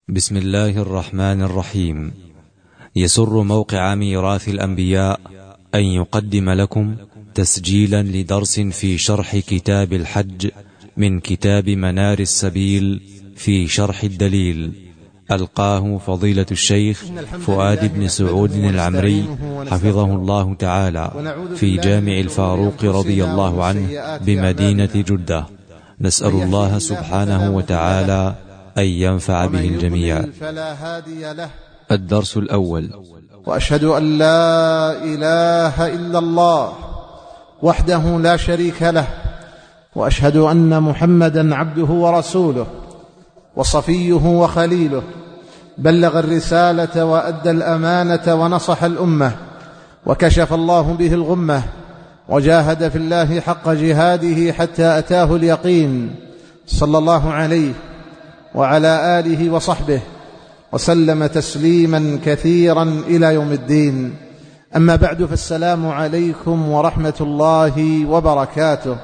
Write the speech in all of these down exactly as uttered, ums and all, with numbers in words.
بسم الله الرحمن الرحيم. يسر موقع ميراث الأنبياء أن يقدم لكم تسجيلا لدرس في شرح كتاب الحج من كتاب منار السبيل في شرح الدليل، ألقاه فضيلة الشيخ فؤاد بن سعود العمري حفظه الله تعالى في جامع الفاروق رضي الله عنه بمدينة جدة. نسأل الله سبحانه وتعالى أن ينفع به الجميع. فلا هادي له. الدرس الأول: وأشهد أن لا إله إلا الله وحده لا شريك له، وأشهد أن محمدا عبده ورسوله وصفيه وخليله، بلغ الرسالة وأدى الأمانة ونصح الأمة، وكشف الله به الغمة، وجاهد في الله حق جهاده حتى أتاه اليقين، صلى الله عليه وعلى آله وصحبه وسلم تسليما كثيرا إلى يوم الدين. أما بعد، فالسلام عليكم ورحمة الله وبركاته.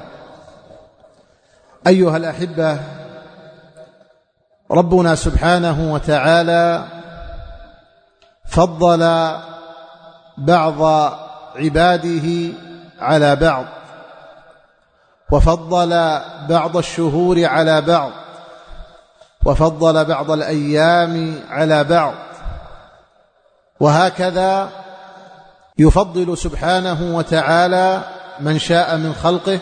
أيها الأحبة، ربنا سبحانه وتعالى فضل بعض عباده على بعض، وفضل بعض الشهور على بعض، وفضل بعض الأيام على بعض، وهكذا يفضل سبحانه وتعالى من شاء من خلقه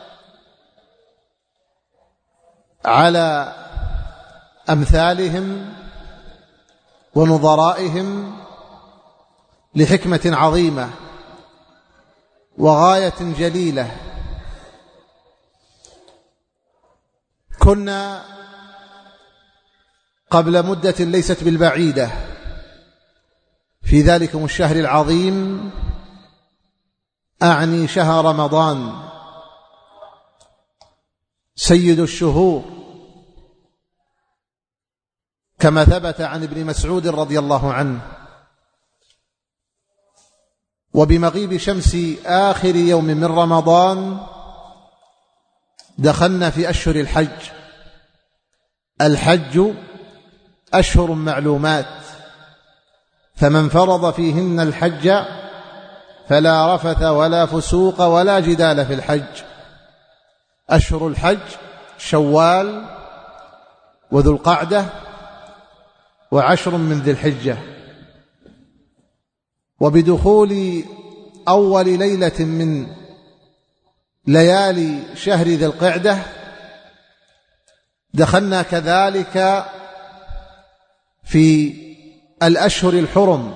على أمثالهم ونظرائهم لحكمة عظيمة وغاية جليلة. كنا قبل مدة ليست بالبعيدة في ذلكم الشهر العظيم، أعني شهر رمضان، سيد الشهور، كما ثبت عن ابن مسعود رضي الله عنه. وبمغيب شمس آخر يوم من رمضان دخلنا في أشهر الحج. الحج أشهر معلومات، فمن فرض فيهن الحج فلا رفث ولا فسوق ولا جدال في الحج. أشهر الحج شوال وذو القعدة وعشر من ذي الحجة. وبدخول أول ليلة من ليالي شهر ذي القعدة دخلنا كذلك في الأشهر الحرم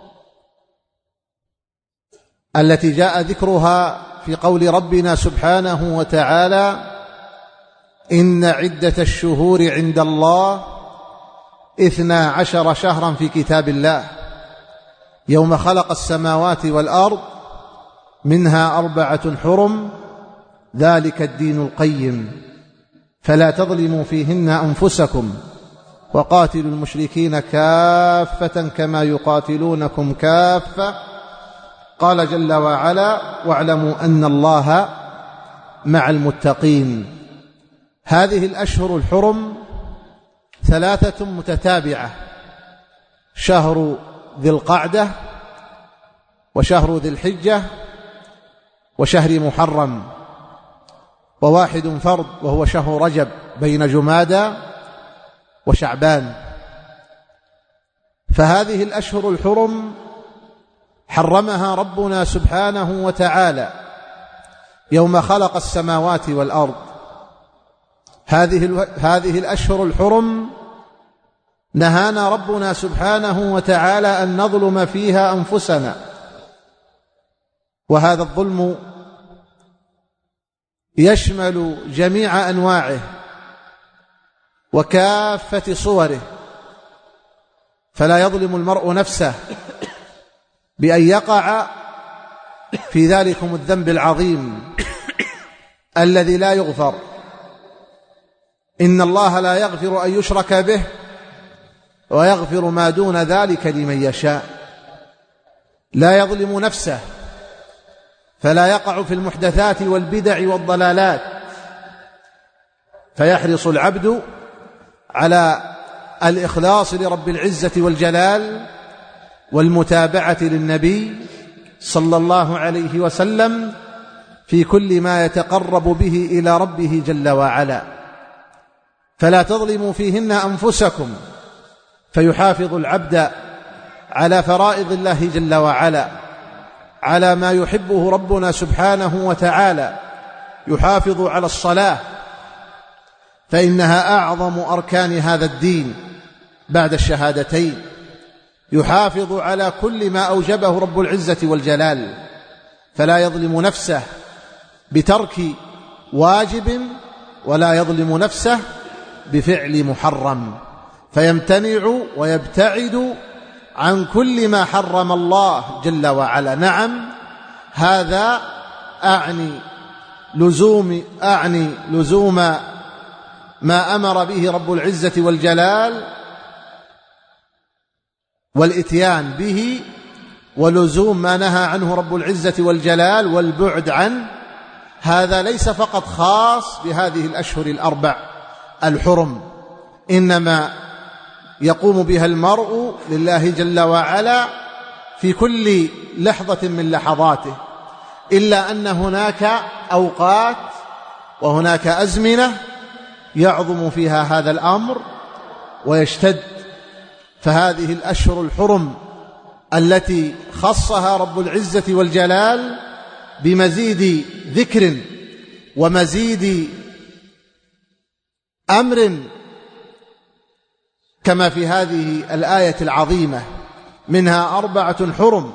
التي جاء ذكرها في قول ربنا سبحانه وتعالى: إن عدة الشهور عند الله اثنا عشر شهرا في كتاب الله يوم خلق السماوات والأرض منها أربعة حرم ذلك الدين القيم فلا تظلموا فيهن أنفسكم وقاتلوا المشركين كافة كما يقاتلونكم كافة. قال جل وعلا: واعلموا أن الله مع المتقين. هذه الأشهر الحرم ثلاثة متتابعة: شهر ذي القعدة، وشهر ذي الحجة، وشهر محرم، وواحد فرد وهو شهر رجب بين جمادى وشعبان. فهذه الأشهر الحرم حرمها ربنا سبحانه وتعالى يوم خلق السماوات والأرض. هذه هذه الأشهر الحرم نهانا ربنا سبحانه وتعالى أن نظلم فيها أنفسنا، وهذا الظلم يشمل جميع أنواعه وكافة صوره، فلا يظلم المرء نفسه بأن يقع في ذلكم الذنب العظيم الذي لا يغفر. إن الله لا يغفر أن يشرك به ويغفر ما دون ذلك لمن يشاء. لا يظلم نفسه فلا يقع في المحدثات والبدع والضلالات، فيحرص العبد على الإخلاص لرب العزة والجلال والمتابعة للنبي صلى الله عليه وسلم في كل ما يتقرب به إلى ربه جل وعلا، فلا تظلموا فيهن أنفسكم، فيحافظ العبد على فرائض الله جل وعلا، على ما يحبه ربنا سبحانه وتعالى. يحافظ على الصلاة فإنها أعظم أركان هذا الدين بعد الشهادتين. يحافظ على كل ما أوجبه رب العزة والجلال، فلا يظلم نفسه بترك واجب ولا يظلم نفسه بفعل محرم، فيمتنع ويبتعد عن كل ما حرم الله جل وعلا. نعم، هذا أعني لزوم أعني لزوم ما أمر به رب العزة والجلال والإتيان به، ولزوم ما نهى عنه رب العزة والجلال والبعد عنه. هذا ليس فقط خاص بهذه الأشهر الأربع الحرم، إنما يقوم بها المرء لله جل وعلا في كل لحظة من لحظاته، إلا أن هناك أوقات وهناك أزمنة يعظم فيها هذا الأمر ويشتد. فهذه الأشهر الحرم التي خصها رب العزة والجلال بمزيد ذكر ومزيد أمر كما في هذه الآية العظيمة، منها أربعة حرم،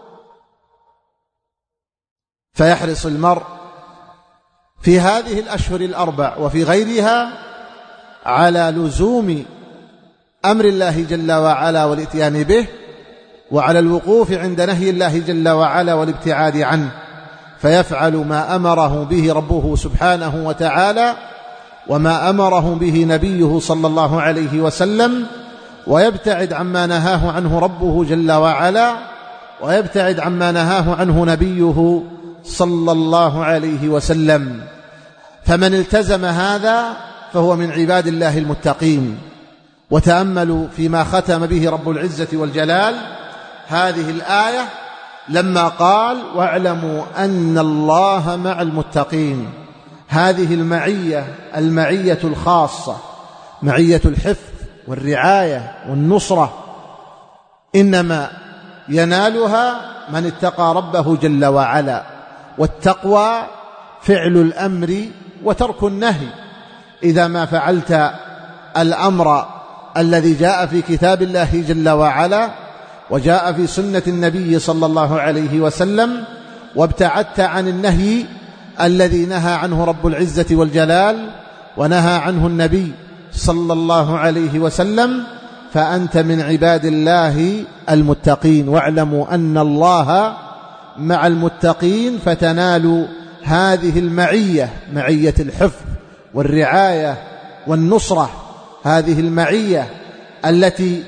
فيحرص المرء في هذه الأشهر الأربع وفي غيرها على لزوم أمر الله جل وعلا والإتيان به، وعلى الوقوف عند نهي الله جل وعلا والابتعاد عنه، فيفعل ما أمره به ربه سبحانه وتعالى وما أمره به نبيه صلى الله عليه وسلم، ويبتعد عما نهاه عنه ربه جل وعلا، ويبتعد عما نهاه عنه نبيه صلى الله عليه وسلم. فمن التزم هذا فهو من عباد الله المتقين. وتأملوا فيما ختم به رب العزة والجلال هذه الآية لما قال: واعلموا أن الله مع المتقين. هذه المعية المعية الخاصة، معية الحفظ والرعاية والنصرة، إنما ينالها من اتقى ربه جل وعلا. والتقوى فعل الأمر وترك النهي. إذا ما فعلت الأمر الذي جاء في كتاب الله جل وعلا وجاء في سنة النبي صلى الله عليه وسلم، وابتعدت عن النهي الذي نهى عنه رب العزة والجلال ونهى عنه النبي صلى الله عليه وسلم، فأنت من عباد الله المتقين. واعلموا أن الله مع المتقين، فتنال هذه المعية، معية الحفظ والرعاية والنصرة، هذه المعية التي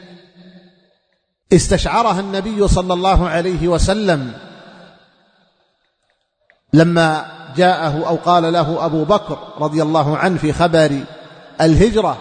استشعرها النبي صلى الله عليه وسلم لما جاءه أو قال له أبو بكر رضي الله عنه في خبر الهجرة،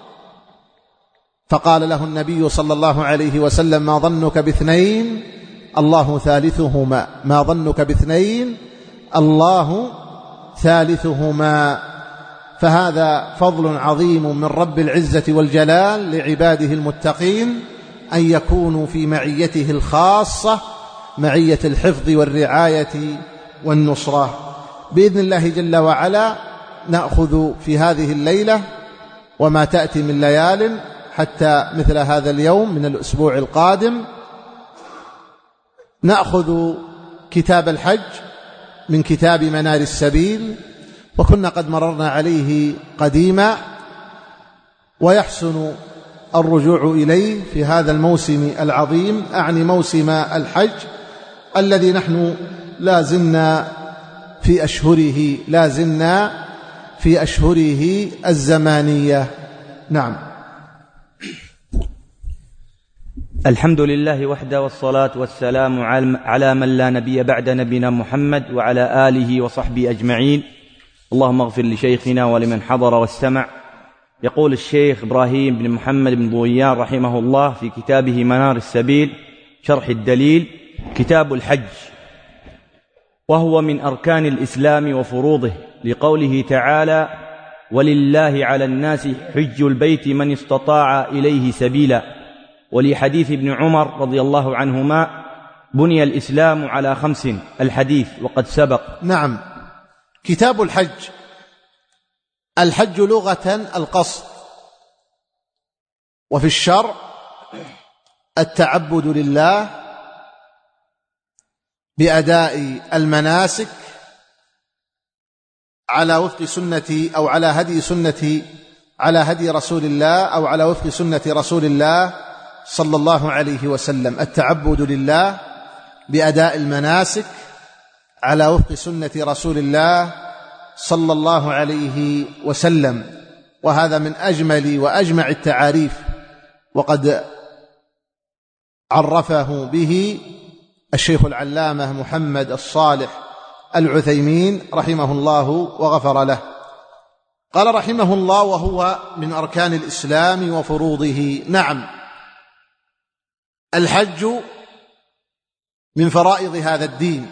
فقال له النبي صلى الله عليه وسلم: ما ظنك باثنين الله ثالثهما، ما ظنك باثنين الله ثالثهما. فهذا فضل عظيم من رب العزة والجلال لعباده المتقين أن يكونوا في معيته الخاصة، معية الحفظ والرعاية والنصرة. بإذن الله جل وعلا نأخذ في هذه الليلة وما تأتي من ليال حتى مثل هذا اليوم من الأسبوع القادم، نأخذ كتاب الحج من كتاب منار السبيل، وكنا قد مررنا عليه قديما، ويحسن الرجوع إليه في هذا الموسم العظيم، أعني موسم الحج الذي نحن لا زلنا في أشهره لا زلنا في أشهره الزمانية. نعم. الحمد لله وحده، والصلاة والسلام على من لا نبي بعد نبينا محمد وعلى آله وصحبه أجمعين. اللهم اغفر لشيخنا ولمن حضر واستمع، يقول الشيخ إبراهيم بن محمد بن ضويان رحمه الله في كتابه منار السبيل شرح الدليل كتاب الحج، وهو من أركان الإسلام وفروضه، لقوله تعالى: ولله على الناس حج البيت من استطاع إليه سبيلا، ولحديث ابن عمر رضي الله عنهما: بني الإسلام على خمس، الحديث وقد سبق. نعم. كتاب الحج. الحج لغة القصد، وفي الشرع التعبد لله بأداء المناسك على وفق سنة أو على هدي سنة على هدي رسول الله أو على وفق سنة رسول الله صلى الله عليه وسلم. التعبد لله بأداء المناسك على وفق سنة رسول الله صلى الله عليه وسلم، وهذا من أجمل وأجمع التعاريف، وقد عرفه به الشيخ العلامة محمد الصالح العثيمين رحمه الله وغفر له. قال رحمه الله: وهو من أركان الإسلام وفروضه. نعم، الحج من فرائض هذا الدين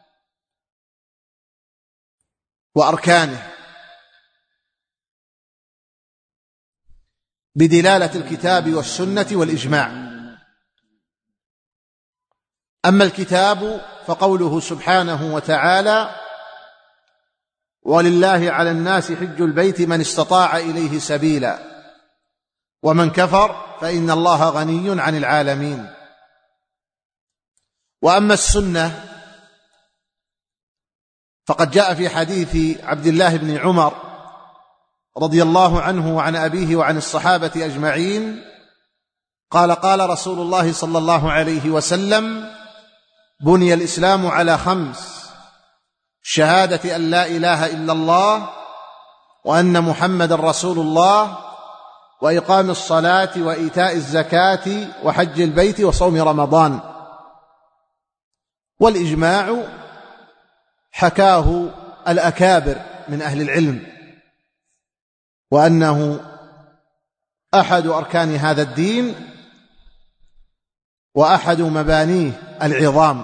وأركانه بدلالة الكتاب والسنة والإجماع. أما الكتاب فقوله سبحانه وتعالى: ولله على الناس حج البيت من استطاع إليه سبيلا، ومن كفر فإن الله غني عن العالمين. وأما السنة فقد جاء في حديث عبد الله بن عمر رضي الله عنه وعن أبيه وعن الصحابة أجمعين قال: قال رسول الله صلى الله عليه وسلم: بني الإسلام على خمس: شهادة أن لا إله إلا الله وأن محمد رسول الله، وإقام الصلاة وإيتاء الزكاة وحج البيت وصوم رمضان. والإجماع حكاه الأكابر من أهل العلم، وأنه أحد أركان هذا الدين وأحد مبانيه العظام.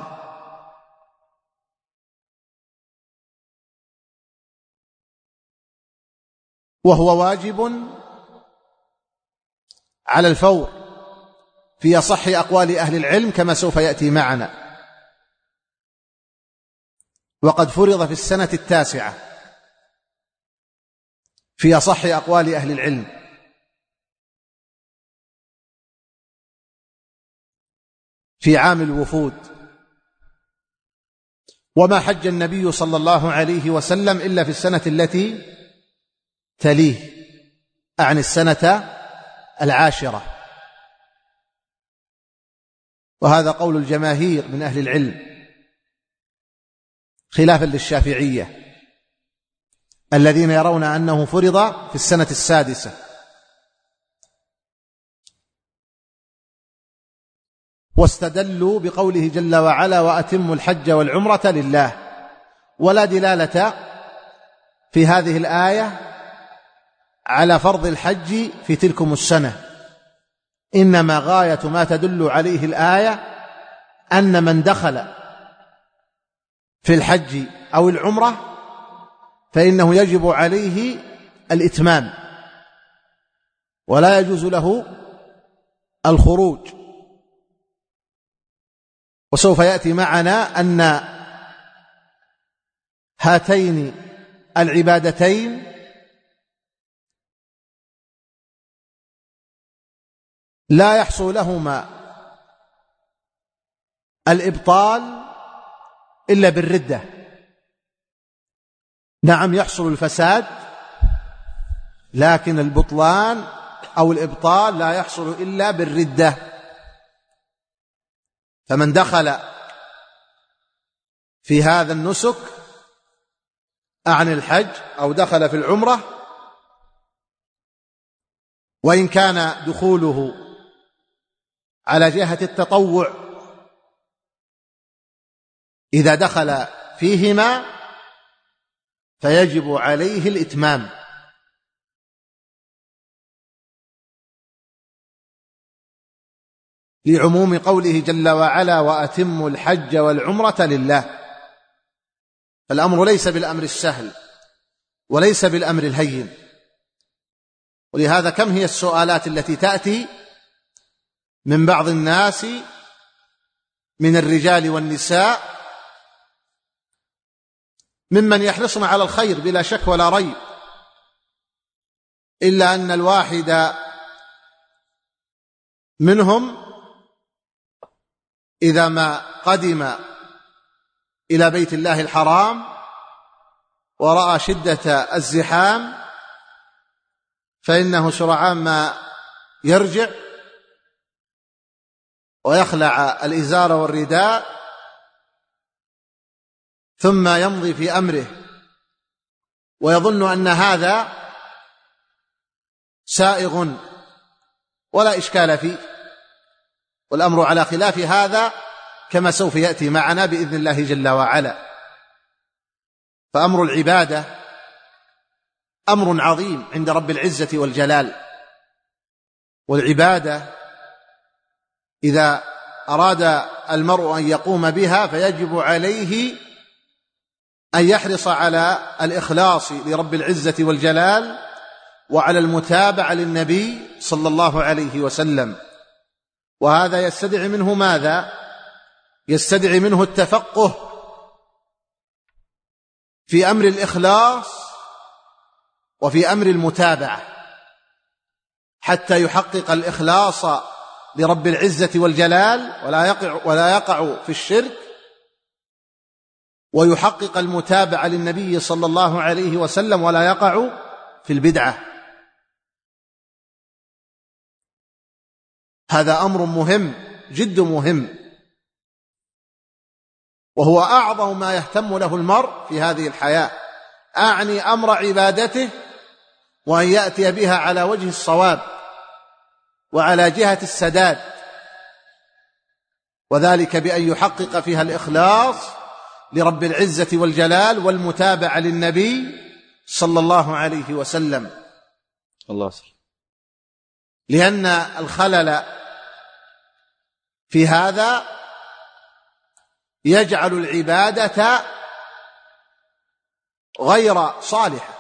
وهو واجب على الفور في أصح أقوال أهل العلم كما سوف يأتي معنا، وقد فرض في السنة التاسعة في أصح أقوال أهل العلم، في عام الوفود. وما حج النبي صلى الله عليه وسلم إلا في السنة التي تليه، أعني السنة العاشرة، وهذا قول الجماهير من أهل العلم خلافا للشافعية الذين يرون أنه فرض في السنة السادسة. واستدلوا بقوله جل وعلا: وأتموا الحج والعمرة لله. ولا دلالة في هذه الآية على فرض الحج في تلكم السنة، إنما غاية ما تدل عليه الآية أن من دخل في الحج أو العمرة فإنه يجب عليه الإتمام، ولا يجوز له الخروج. وسوف يأتي معنا أن هاتين العبادتين لا يحصل لهما الإبطال إلا بالردة. نعم، يحصل الفساد، لكن البطلان أو الإبطال لا يحصل إلا بالردة. فمن دخل في هذا النسك عن الحج أو دخل في العمرة، وإن كان دخوله على جهة التطوع، إذا دخل فيهما فيجب عليه الإتمام، لعموم قوله جل وعلا: وأتموا الحج والعمرة لله. فالأمر ليس بالأمر السهل وليس بالأمر الهين. ولهذا كم هي السؤالات التي تأتي من بعض الناس من الرجال والنساء ممن يحرصون على الخير بلا شك ولا ريب، إلا أن الواحد منهم إذا ما قدم إلى بيت الله الحرام ورأى شدة الزحام فإنه سرعان ما يرجع ويخلع الإزار والرداء ثم يمضي في أمره ويظن أن هذا سائغ ولا إشكال فيه، والأمر على خلاف هذا كما سوف يأتي معنا بإذن الله جل وعلا. فأمر العبادة أمر عظيم عند رب العزة والجلال، والعبادة إذا أراد المرء أن يقوم بها فيجب عليه أن يحرص على الإخلاص لرب العزة والجلال وعلى المتابعة للنبي صلى الله عليه وسلم. وهذا يستدعي منه ماذا؟ يستدعي منه التفقه في أمر الإخلاص وفي أمر المتابعة حتى يحقق الإخلاص لرب العزة والجلال ولا يقع, ولا يقع في الشرك، ويحقق المتابعة للنبي صلى الله عليه وسلم ولا يقع في البدعة. هذا أمر مهم جد مهم، وهو أعظم ما يهتم له المرء في هذه الحياة، أعني أمر عبادته وأن يأتي بها على وجه الصواب وعلى جهة السداد، وذلك بأن يحقق فيها الإخلاص لرب العزة والجلال والمتابعة للنبي صلى الله عليه وسلم. الله سلام. لأن الخلل في هذا يجعل العبادة غير صالحة،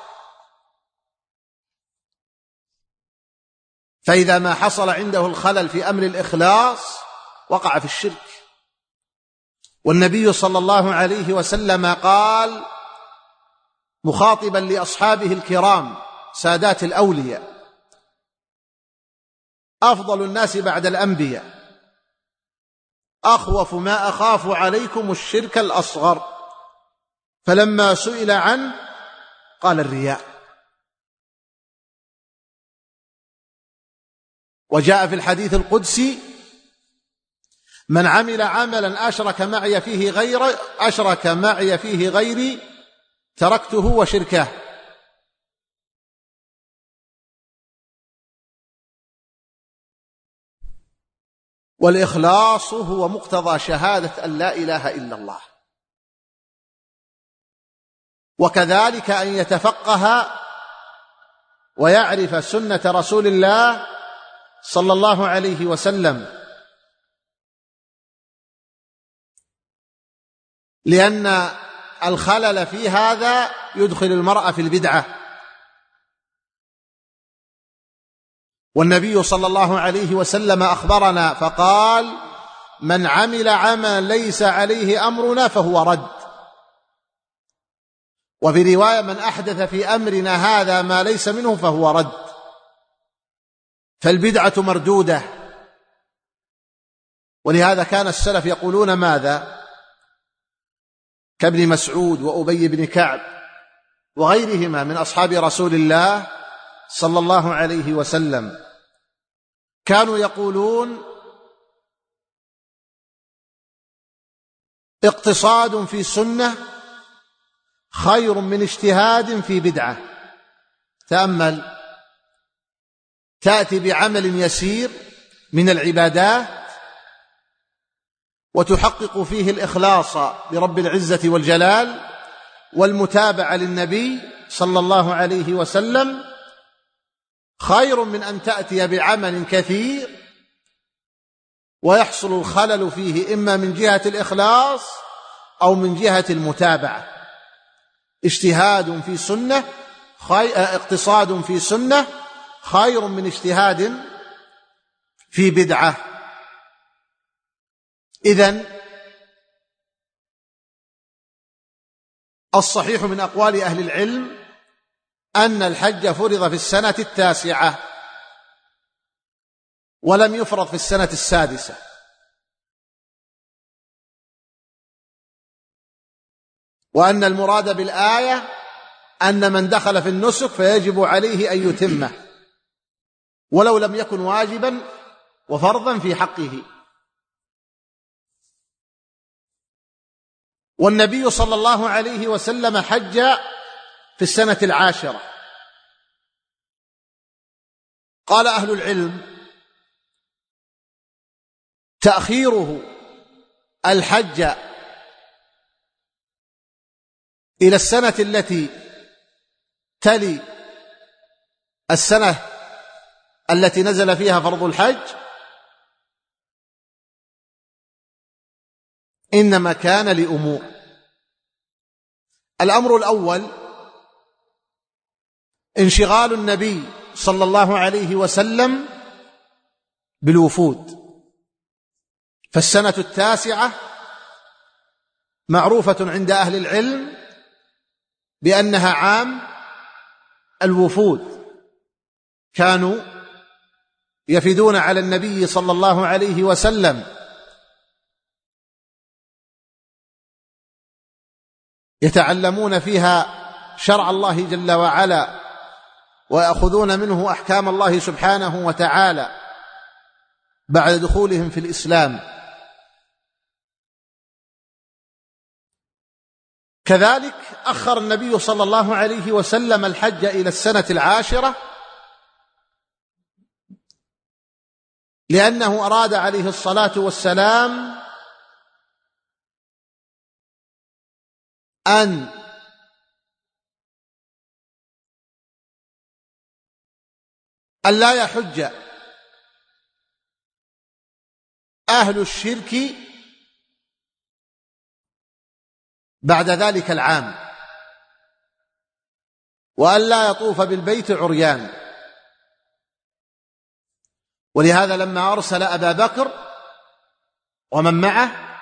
فإذا ما حصل عنده الخلل في أمر الإخلاص وقع في الشرك. والنبي صلى الله عليه وسلم قال مخاطبا لأصحابه الكرام سادات الأولياء: أفضل الناس بعد الأنبياء أخوف ما أخاف عليكم الشرك الأصغر. فلما سئل عنه قال الرياء. وجاء في الحديث القدسي: من عمل عملا أشرك معي فيه غير أشرك معي فيه غيري تركته وشركه. والإخلاص هو مقتضى شهادة أن لا إله إلا الله، وكذلك أن يتفقه ويعرف سنة رسول الله صلى الله عليه وسلم، لأن الخلل في هذا يدخل المرء في البدعة. والنبي صلى الله عليه وسلم أخبرنا فقال: من عمل عملا ليس عليه أمرنا فهو رد. وفي رواية: من أحدث في أمرنا هذا ما ليس منه فهو رد. فالبدعة مردودة. ولهذا كان السلف يقولون ماذا؟ كابن مسعود وأبي بن كعب وغيرهما من أصحاب رسول الله صلى الله عليه وسلم، كانوا يقولون: اقتصاد في سنة خير من اجتهاد في بدعة. تأمل، تأتي بعمل يسير من العبادات وتحقق فيه الإخلاص لرب العزة والجلال والمتابعة للنبي صلى الله عليه وسلم، خير من أن تأتي بعمل كثير ويحصل الخلل فيه إما من جهة الإخلاص أو من جهة المتابعة. اجتهاد في سنة خير، اقتصاد في سنة خير من اجتهاد في بدعة. إذن الصحيح من أقوال أهل العلم أن الحج فرض في السنة التاسعة ولم يفرض في السنة السادسة، وأن المراد بالآية أن من دخل في النسك فيجب عليه أن يتمه ولو لم يكن واجبا وفرضا في حقه. والنبي صلى الله عليه وسلم حج في السنة العاشرة. قال أهل العلم: تأخيره الحج إلى السنة التي تلي السنة التي نزل فيها فرض الحج إنما كان لأمور. الأمر الأول: انشغال النبي صلى الله عليه وسلم بالوفود، فالسنة التاسعة معروفة عند أهل العلم بأنها عام الوفود، كانوا يفدون على النبي صلى الله عليه وسلم يتعلمون فيها شرع الله جل وعلا ويأخذون منه أحكام الله سبحانه وتعالى بعد دخولهم في الإسلام. كذلك أخر النبي صلى الله عليه وسلم الحج إلى السنة العاشرة لأنه أراد عليه الصلاة والسلام أن ألا يحج أهل الشرك بعد ذلك العام، وألا يطوف بالبيت عريان. ولهذا لما أرسل أبا بكر ومن معه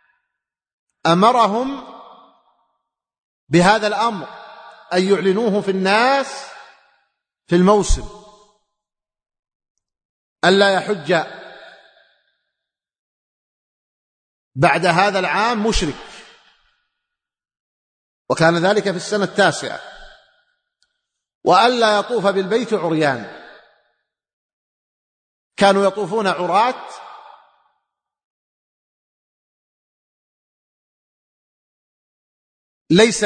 أمرهم بهذا الأمر أن يعلنوه في الناس في الموسم، ألا يحج بعد هذا العام مشرك، وكان ذلك في السنة التاسعة، وألا يطوف بالبيت عريان. كانوا يطوفون عراة ليس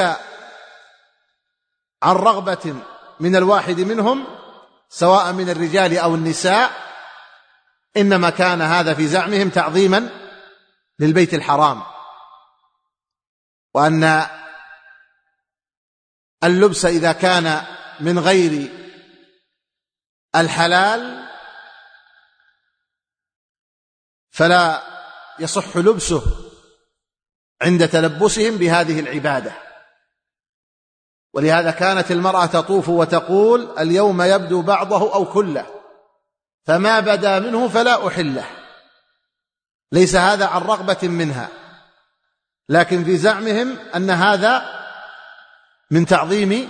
عن رغبة من الواحد منهم سواء من الرجال أو النساء، إنما كان هذا في زعمهم تعظيما للبيت الحرام، وأن اللبس إذا كان من غير الحلال فلا يصح لبسه عند تلبسهم بهذه العبادة. ولهذا كانت المرأة تطوف وتقول: اليوم يبدو بعضه أو كله، فما بدا منه فلا أحله. ليس هذا عن رغبة منها، لكن في زعمهم أن هذا من تعظيم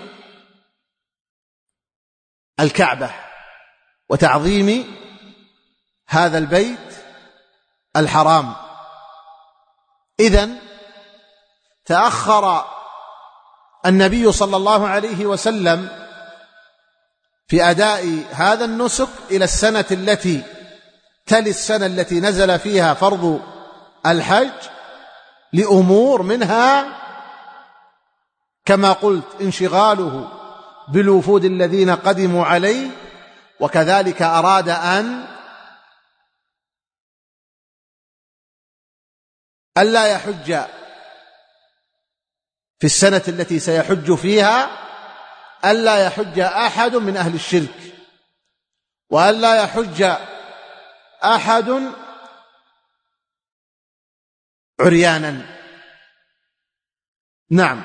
الكعبة وتعظيم هذا البيت الحرام. إذن تأخر النبي صلى الله عليه وسلم في أداء هذا النسك إلى السنة التي تلي السنة التي نزل فيها فرض الحج لأمور، منها كما قلت انشغاله بالوفود الذين قدموا عليه، وكذلك أراد أن ألا يحج في السنة التي سيحج فيها، ألا يحج أحد من أهل الشرك، وألا يحج أحد عريانا. نعم.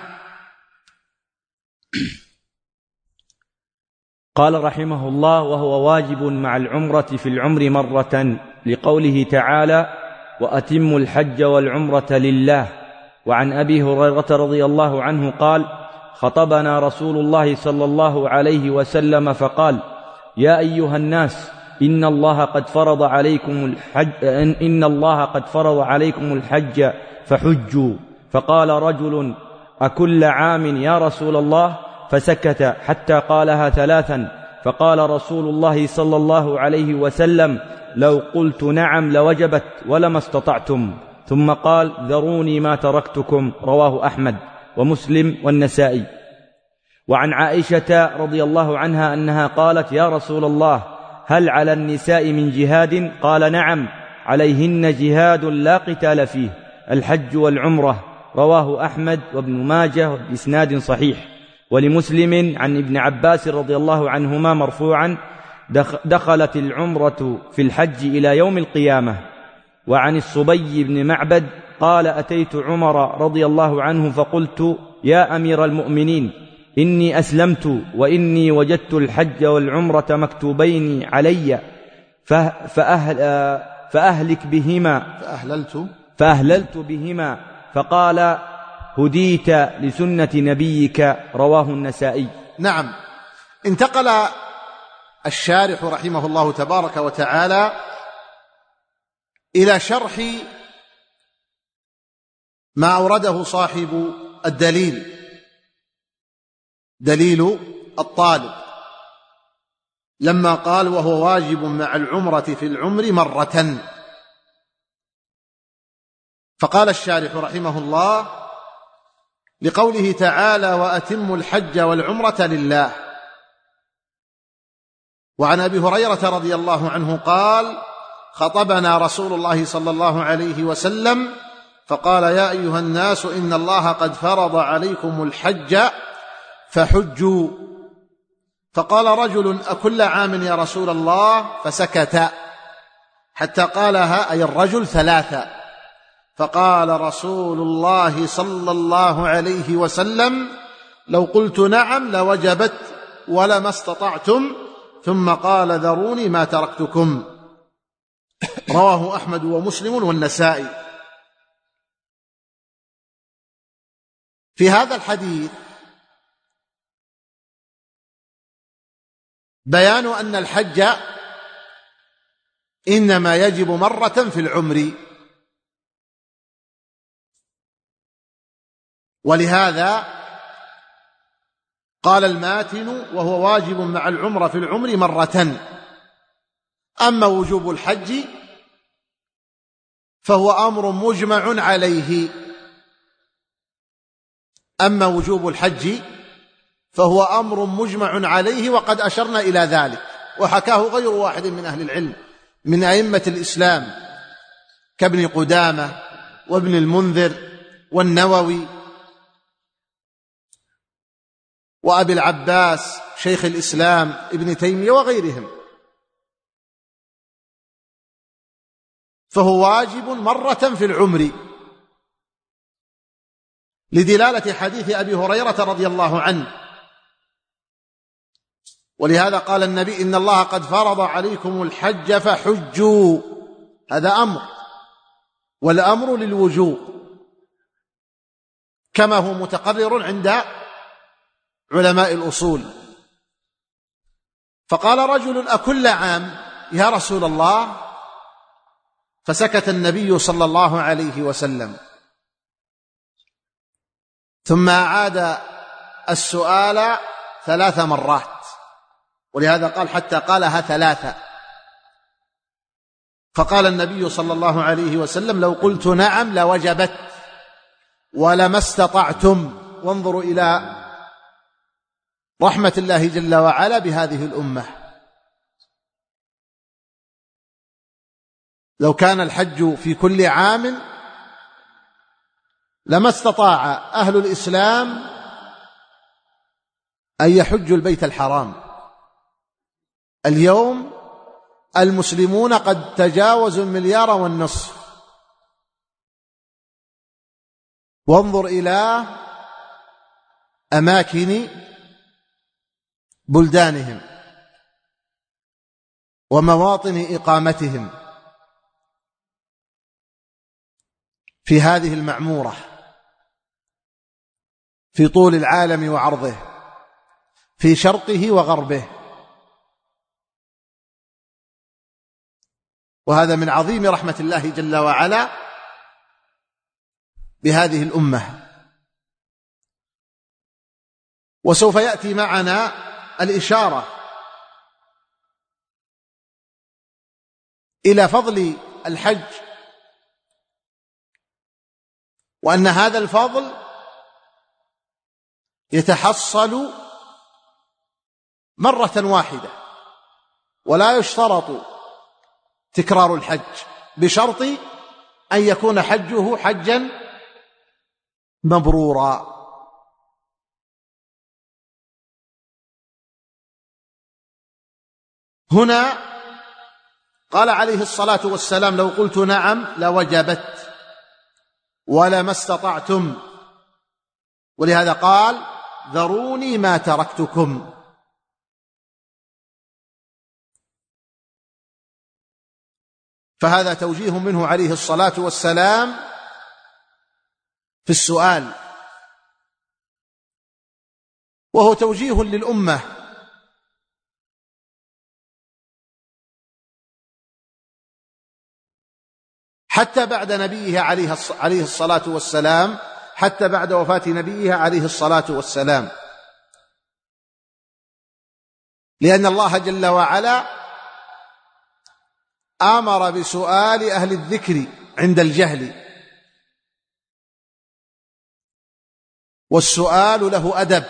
قال رحمه الله: وهو واجب مع العمرة في العمر مرة، لقوله تعالى: وأتموا الحج والعمرة لله. وعن أبي هريرة رضي الله عنه قال: خطبنا رسول الله صلى الله عليه وسلم فقال: يا أيها الناس، إن الله قد فرض عليكم الحج إن الله قد فرض عليكم الحج فحجوا. فقال رجل: أكل عام يا رسول الله؟ فسكت حتى قالها ثلاثا. فقال رسول الله صلى الله عليه وسلم: لو قلت نعم لوجبت ولما استطعتم. ثم قال: ذروني ما تركتكم. رواه أحمد ومسلم والنسائي. وعن عائشة رضي الله عنها أنها قالت: يا رسول الله، هل على النساء من جهاد؟ قال: نعم، عليهن جهاد لا قتال فيه، الحج والعمرة. رواه أحمد وابن ماجه بإسناد صحيح. ولمسلم عن ابن عباس رضي الله عنهما مرفوعا: دخلت العمرة في الحج إلى يوم القيامة. وعن الصبي بن معبد قال: أتيت عمر رضي الله عنه فقلت: يا أمير المؤمنين، إني أسلمت وإني وجدت الحج والعمرة مكتوبين علي، فأهل فأهلك بهما فأهللت فأهللت بهما. فقال: هديت لسنة نبيك. رواه النسائي. نعم. انتقل الشارح رحمه الله تبارك وتعالى إلى شرح ما أورده صاحب الدليل، دليل الطالب، لما قال: وهو واجب مع العمرة في العمر مرة. فقال الشارح رحمه الله: لقوله تعالى: وأتموا الحج والعمرة لله. وعن أبي هريرة رضي الله عنه قال: خطبنا رسول الله صلى الله عليه وسلم فقال: يا أيها الناس، إن الله قد فرض عليكم الحج فحجوا. فقال رجل: أكل عام يا رسول الله؟ فسكت حتى قالها، أي الرجل، ثلاثة. فقال رسول الله صلى الله عليه وسلم: لو قلت نعم لوجبت ولما استطعتم. ثم قال: ذروني ما تركتكم. رواه أحمد ومسلم والنسائي. في هذا الحديث بيان أن الحج إنما يجب مرة في العمر، ولهذا قال الماتن: وهو واجب مع العمرة في العمر مرة. أما وجوب الحج فهو أمر مجمع عليه أما وجوب الحج فهو أمر مجمع عليه وقد أشرنا إلى ذلك، وحكاه غير واحد من أهل العلم من أئمة الإسلام كابن قدامة وابن المنذر والنووي وأبي العباس شيخ الإسلام ابن تيمية وغيرهم. فهو واجب مرة في العمر لدلالة حديث أبي هريرة رضي الله عنه، ولهذا قال النبي: إن الله قد فرض عليكم الحج فحجوا. هذا أمر، والأمر للوجوب كما هو متقرر عند علماء الأصول. فقال رجل: أكل عام يا رسول الله؟ فسكت النبي صلى الله عليه وسلم، ثم أعاد السؤال ثلاث مرات، ولهذا قال: حتى قالها ثلاثة. فقال النبي صلى الله عليه وسلم: لو قلت نعم لوجبت ولما استطعتم. وانظروا إلى رحمة الله جل وعلا بهذه الأمة. لو كان الحج في كل عام لما استطاع أهل الإسلام أن يحجوا البيت الحرام. اليوم المسلمون قد تجاوزوا المليار والنصف، وانظر إلى أماكن بلدانهم ومواطن إقامتهم في هذه المعمورة في طول العالم وعرضه، في شرقه وغربه. وهذا من عظيم رحمة الله جل وعلا بهذه الأمة. وسوف يأتي معنا الإشارة إلى فضل الحج، وأن هذا الفضل يتحصل مرة واحدة، ولا يشترط تكرار الحج، بشرط أن يكون حجه حجا مبرورا. هنا قال عليه الصلاة والسلام: لو قلت نعم لوجبت ولما استطعتم. ولهذا قال: ذروني ما تركتكم. فهذا توجيه منه عليه الصلاة والسلام في السؤال، وهو توجيه للأمة حتى بعد نبيه عليه الصلاة والسلام، حتى بعد وفاة نبيه عليه الصلاة والسلام، لأن الله جل وعلا أمر بسؤال أهل الذكر عند الجهل، والسؤال له أدب،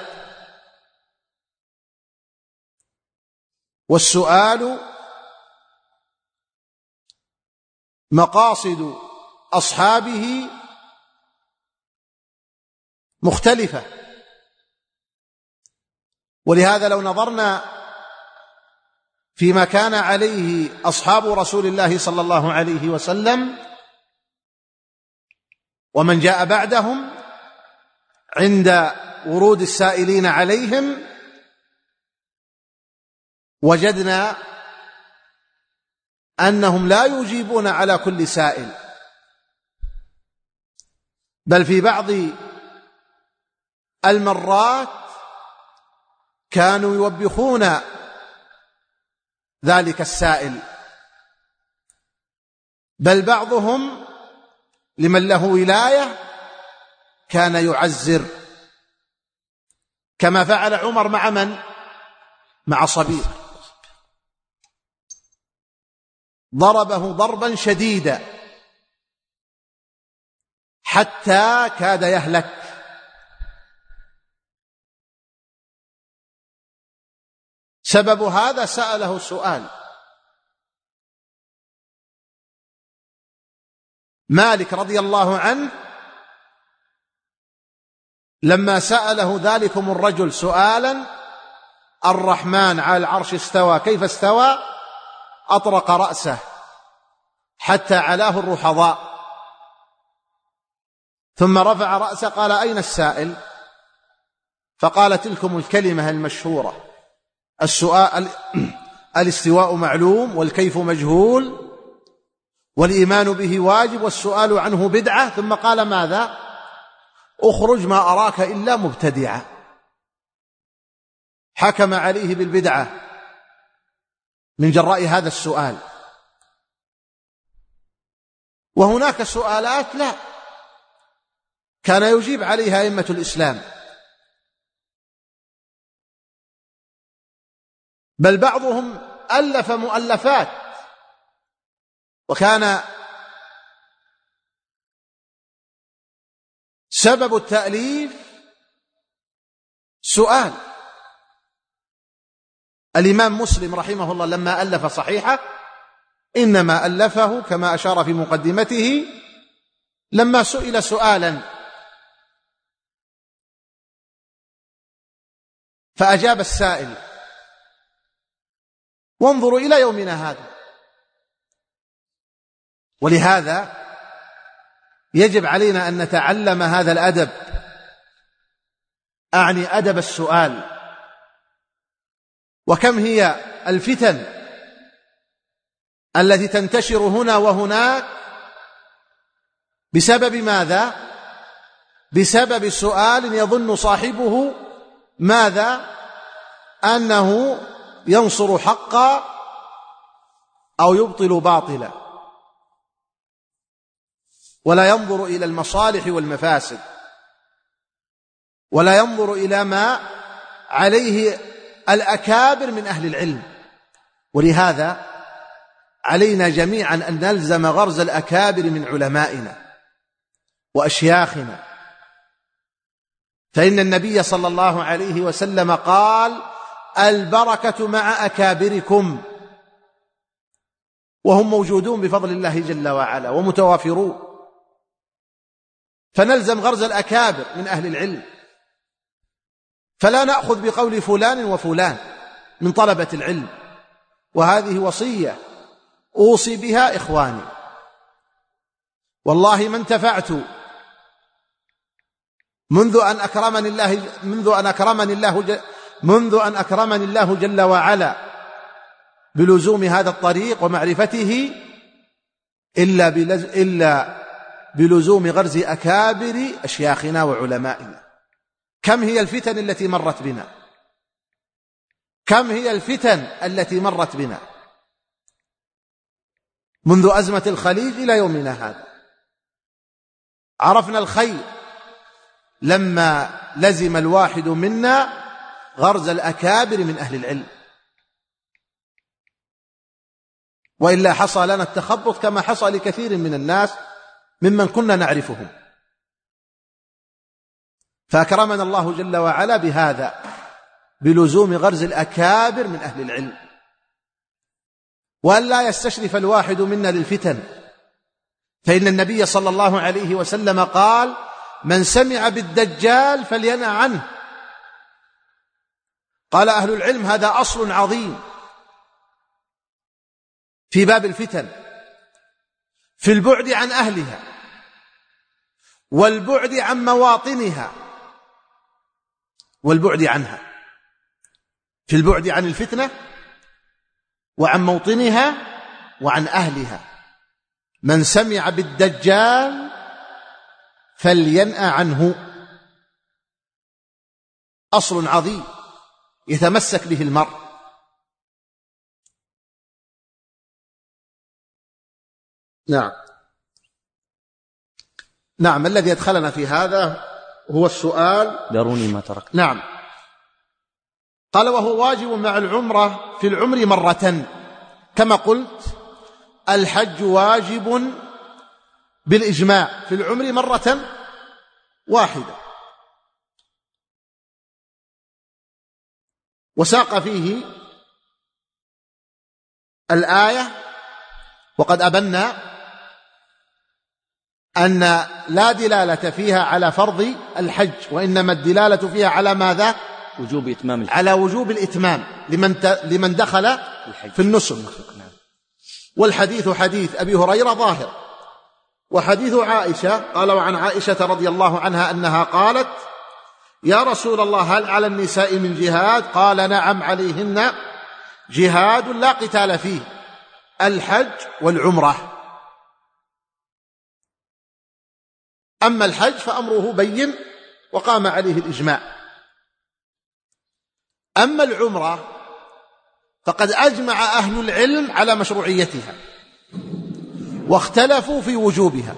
والسؤال مقاصد أصحابه مختلفة. ولهذا لو نظرنا فيما كان عليه أصحاب رسول الله صلى الله عليه وسلم ومن جاء بعدهم عند ورود السائلين عليهم، وجدنا أنهم لا يجيبون على كل سائل، بل في بعض المرات كانوا يوبخون ذلك السائل، بل بعضهم لمن له ولاية كان يعزر، كما فعل عمر مع من؟ مع صبيغ، ضربه ضربا شديدا حتى كاد يهلك. سبب هذا سأله سؤال. مالك رضي الله عنه لما سأله ذلكم الرجل سؤالا: الرحمن على العرش استوى، كيف استوى؟ أطرق رأسه حتى علاه الرحضاء، ثم رفع رأسه قال: أين السائل؟ فقال: تلكم الكلمة المشهورة: السؤال الاستواء معلوم والكيف مجهول والإيمان به واجب والسؤال عنه بدعة. ثم قال: ماذا؟ اخرج ما أراك إلا مبتدعا. حكم عليه بالبدعة من جراء هذا السؤال. وهناك سؤالات لا كان يجيب عليها أئمة الإسلام، بل بعضهم ألف مؤلفات، وكان سبب التأليف سؤال. الإمام مسلم رحمه الله لما ألف صحيحه إنما ألفه كما أشار في مقدمته لما سئل سؤالا فأجاب السائل. وانظروا إلى يومنا هذا. ولهذا يجب علينا أن نتعلم هذا الأدب، أعني أدب السؤال. وكم هي الفتن التي تنتشر هنا وهناك بسبب ماذا؟ بسبب سؤال يظن صاحبه ماذا؟ أنه ينصر حقا أو يبطل باطلا، ولا ينظر إلى المصالح والمفاسد، ولا ينظر إلى ما عليه الأكابر من أهل العلم. ولهذا علينا جميعا أن نلزم غرز الأكابر من علمائنا وأشياخنا، فإن النبي صلى الله عليه وسلم قال: البركة مع أكابركم، وهم موجودون بفضل الله جل وعلا ومتوافرون. فنلزم غرز الأكابر من أهل العلم، فلا نأخذ بقول فلان وفلان من طلبة العلم. وهذه وصية أوصي بها إخواني. والله ما انتفعت منذ أن أكرمني الله منذ أن أكرمني الله منذ أن أكرمني الله جل وعلا بلزوم هذا الطريق ومعرفته إلا بلز إلا بلزوم غرز أكابر أشياخنا وعلمائنا. كم هي الفتن التي مرت بنا، كم هي الفتن التي مرت بنا منذ أزمة الخليج إلى يومنا هذا. عرفنا الخير لما لزم الواحد منا غرز الأكابر من أهل العلم، وإلا حصل لنا التخبط كما حصل لكثير من الناس ممن كنا نعرفهم. فأكرمنا الله جل وعلا بهذا، بلزوم غرز الأكابر من أهل العلم، وأن لا يستشرف الواحد منا للفتن. فإن النبي صلى الله عليه وسلم قال: من سمع بالدجال فلينأ عنه. قال أهل العلم: هذا أصل عظيم في باب الفتن، في البعد عن أهلها والبعد عن مواطنها والبعد عنها، في البعد عن الفتنة وعن موطنها وعن أهلها. من سمع بالدجال فلينأ عنه. أصل عظيم يتمسك به المرء. نعم نعم الذي يدخلنا في هذا هو السؤال. داروني ما تركت. نعم. قال: وهو واجب مع العمرة في العمر مرة. كما قلت الحج واجب بالإجماع في العمر مرة واحدة. وساق فيه الآية: وقد أبنا أن لا دلالة فيها على فرض الحج، وإنما الدلالة فيها على ماذا؟ وجوب إتمام الحج. على وجوب الإتمام لمن لمن دخل الحج في النسك. والحديث حديث أبي هريرة ظاهر، وحديث عائشة قال: وعن عائشة رضي الله عنها أنها قالت: يا رسول الله هل على النساء من جهاد؟ قال: نعم عليهن جهاد لا قتال فيه، الحج والعمرة. أما الحج فأمره بين وقام عليه الإجماع. أما العمرة فقد أجمع أهل العلم على مشروعيتها واختلفوا في وجوبها.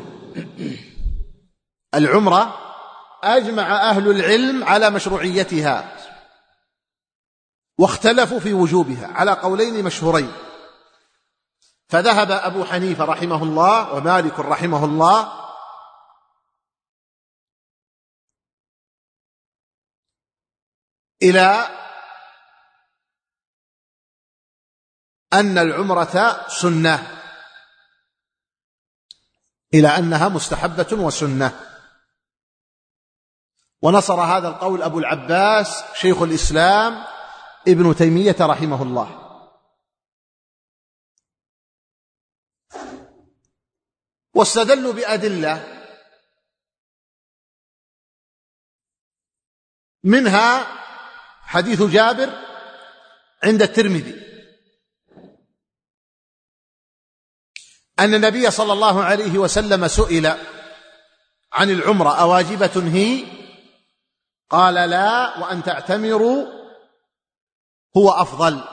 العمرة أجمع أهل العلم على مشروعيتها واختلفوا في وجوبها على قولين مشهورين. فذهب أبو حنيفة رحمه الله ومالك رحمه الله إلى أن العمرة سنة، إلى أنها مستحبة وسنة. ونصر هذا القول أبو العباس شيخ الإسلام ابن تيمية رحمه الله. واستدلوا بأدلة منها حديث جابر عند الترمذي أن النبي صلى الله عليه وسلم سئل عن العمرة أواجبة هي؟ قال لا، وأن تعتمروا هو أفضل.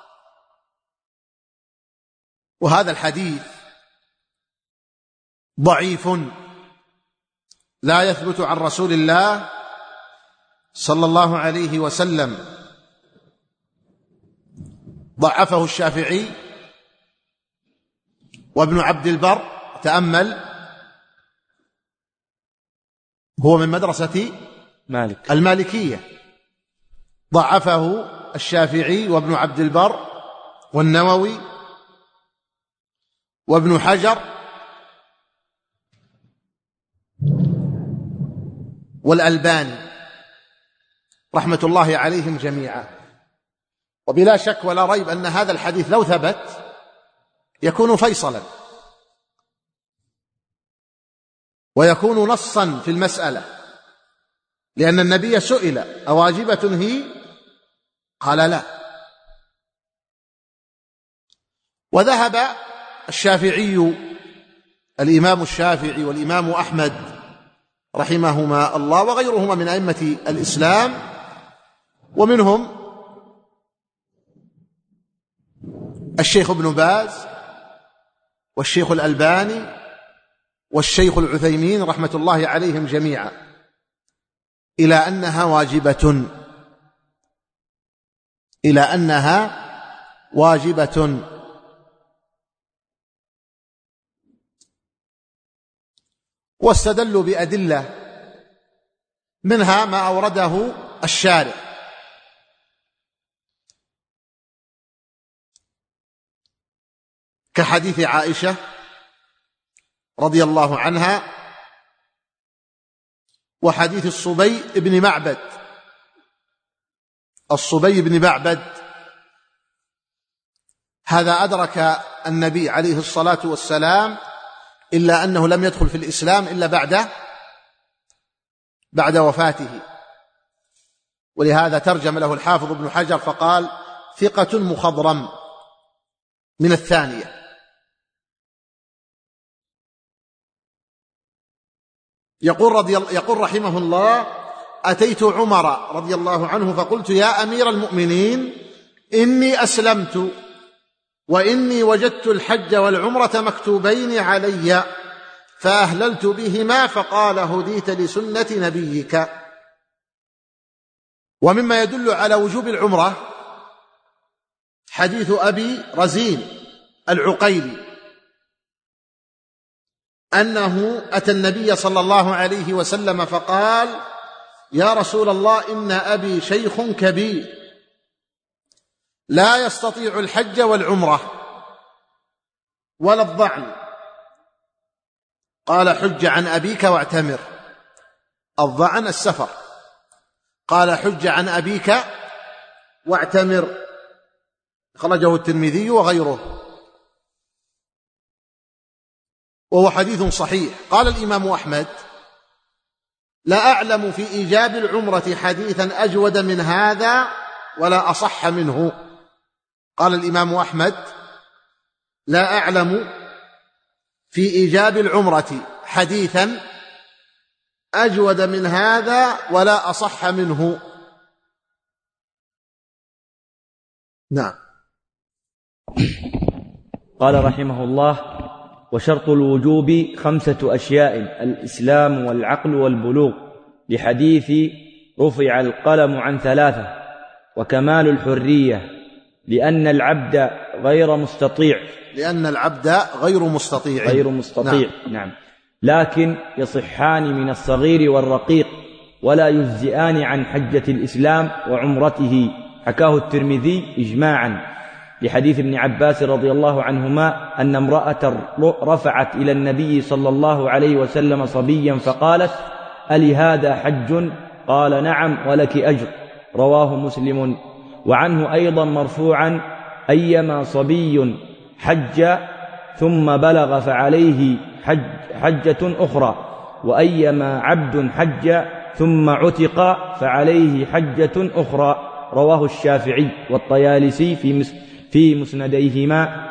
وهذا الحديث ضعيف لا يثبت عن رسول الله صلى الله عليه وسلم، ضعفه الشافعي وابن عبد البر. تأمل، هو من مدرسة مالك المالكية، ضعفه الشافعي وابن عبد البر والنووي وابن حجر والألباني رحمة الله عليهم جميعا. وبلا شك ولا ريب أن هذا الحديث لو ثبت يكون فيصلا ويكون نصا في المسألة، لأن النبي سئل أواجبة هي؟ قال لا. وذهب الشافعي، الإمام الشافعي والإمام أحمد رحمهما الله وغيرهما من أئمة الإسلام، ومنهم الشيخ ابن باز والشيخ الألباني والشيخ العثيمين رحمة الله عليهم جميعا، إلى أنها واجبة إلى أنها واجبة واستدلوا بأدلة منها ما أورده الشارع كحديث عائشة رضي الله عنها وحديث الصبي بن معبد الصبي بن معبد هذا أدرك النبي عليه الصلاة والسلام، إلا أنه لم يدخل في الإسلام إلا بعد بعد وفاته، ولهذا ترجم له الحافظ ابن حجر فقال ثقة مخضرم من الثانية. يقول, رضي يقول رحمه الله: أتيت عمر رضي الله عنه فقلت: يا أمير المؤمنين، إني أسلمت وإني وجدت الحج والعمرة مكتوبين علي فأهللت بهما، فقال: هديت لسنة نبيك. ومما يدل على وجوب العمرة حديث أبي رزين العقيلي أنه أتى النبي صلى الله عليه وسلم فقال: يا رسول الله، إن أبي شيخ كبير لا يستطيع الحج والعمرة ولا الضعن. قال: حج عن أبيك واعتمر. الضعن السفر. قال: حج عن أبيك واعتمر. خرجه الترمذي وغيره، وهو حديث صحيح. قال الإمام أحمد: لا أعلم في إيجاب العمرة حديثا أجود من هذا ولا أصح منه. قال الإمام أحمد: لا أعلم في إيجاب العمرة حديثا أجود من هذا ولا أصح منه. نعم. قال رحمه الله: وشرط الوجوب خمسة أشياء: الإسلام والعقل والبلوغ، لحديث رفع القلم عن ثلاثة، وكمال الحرية لأن العبد غير مستطيع لأن العبد غير مستطيع غير مستطيع نعم. نعم لكن يصحان من الصغير والرقيق ولا يجزئان عن حجة الإسلام وعمرته، حكاه الترمذي إجماعا، لحديث ابن عباس رضي الله عنهما أن امرأة رفعت إلى النبي صلى الله عليه وسلم صبيا فقالت: ألي هذا حج؟ قال: نعم ولك أجر. رواه مسلم. وعنه أيضا مرفوعا: أيما صبي حج ثم بلغ فعليه حج حجة أخرى، وأيما عبد حج ثم عتق فعليه حجة أخرى. رواه الشافعي والطيالسي في في مسنديهما.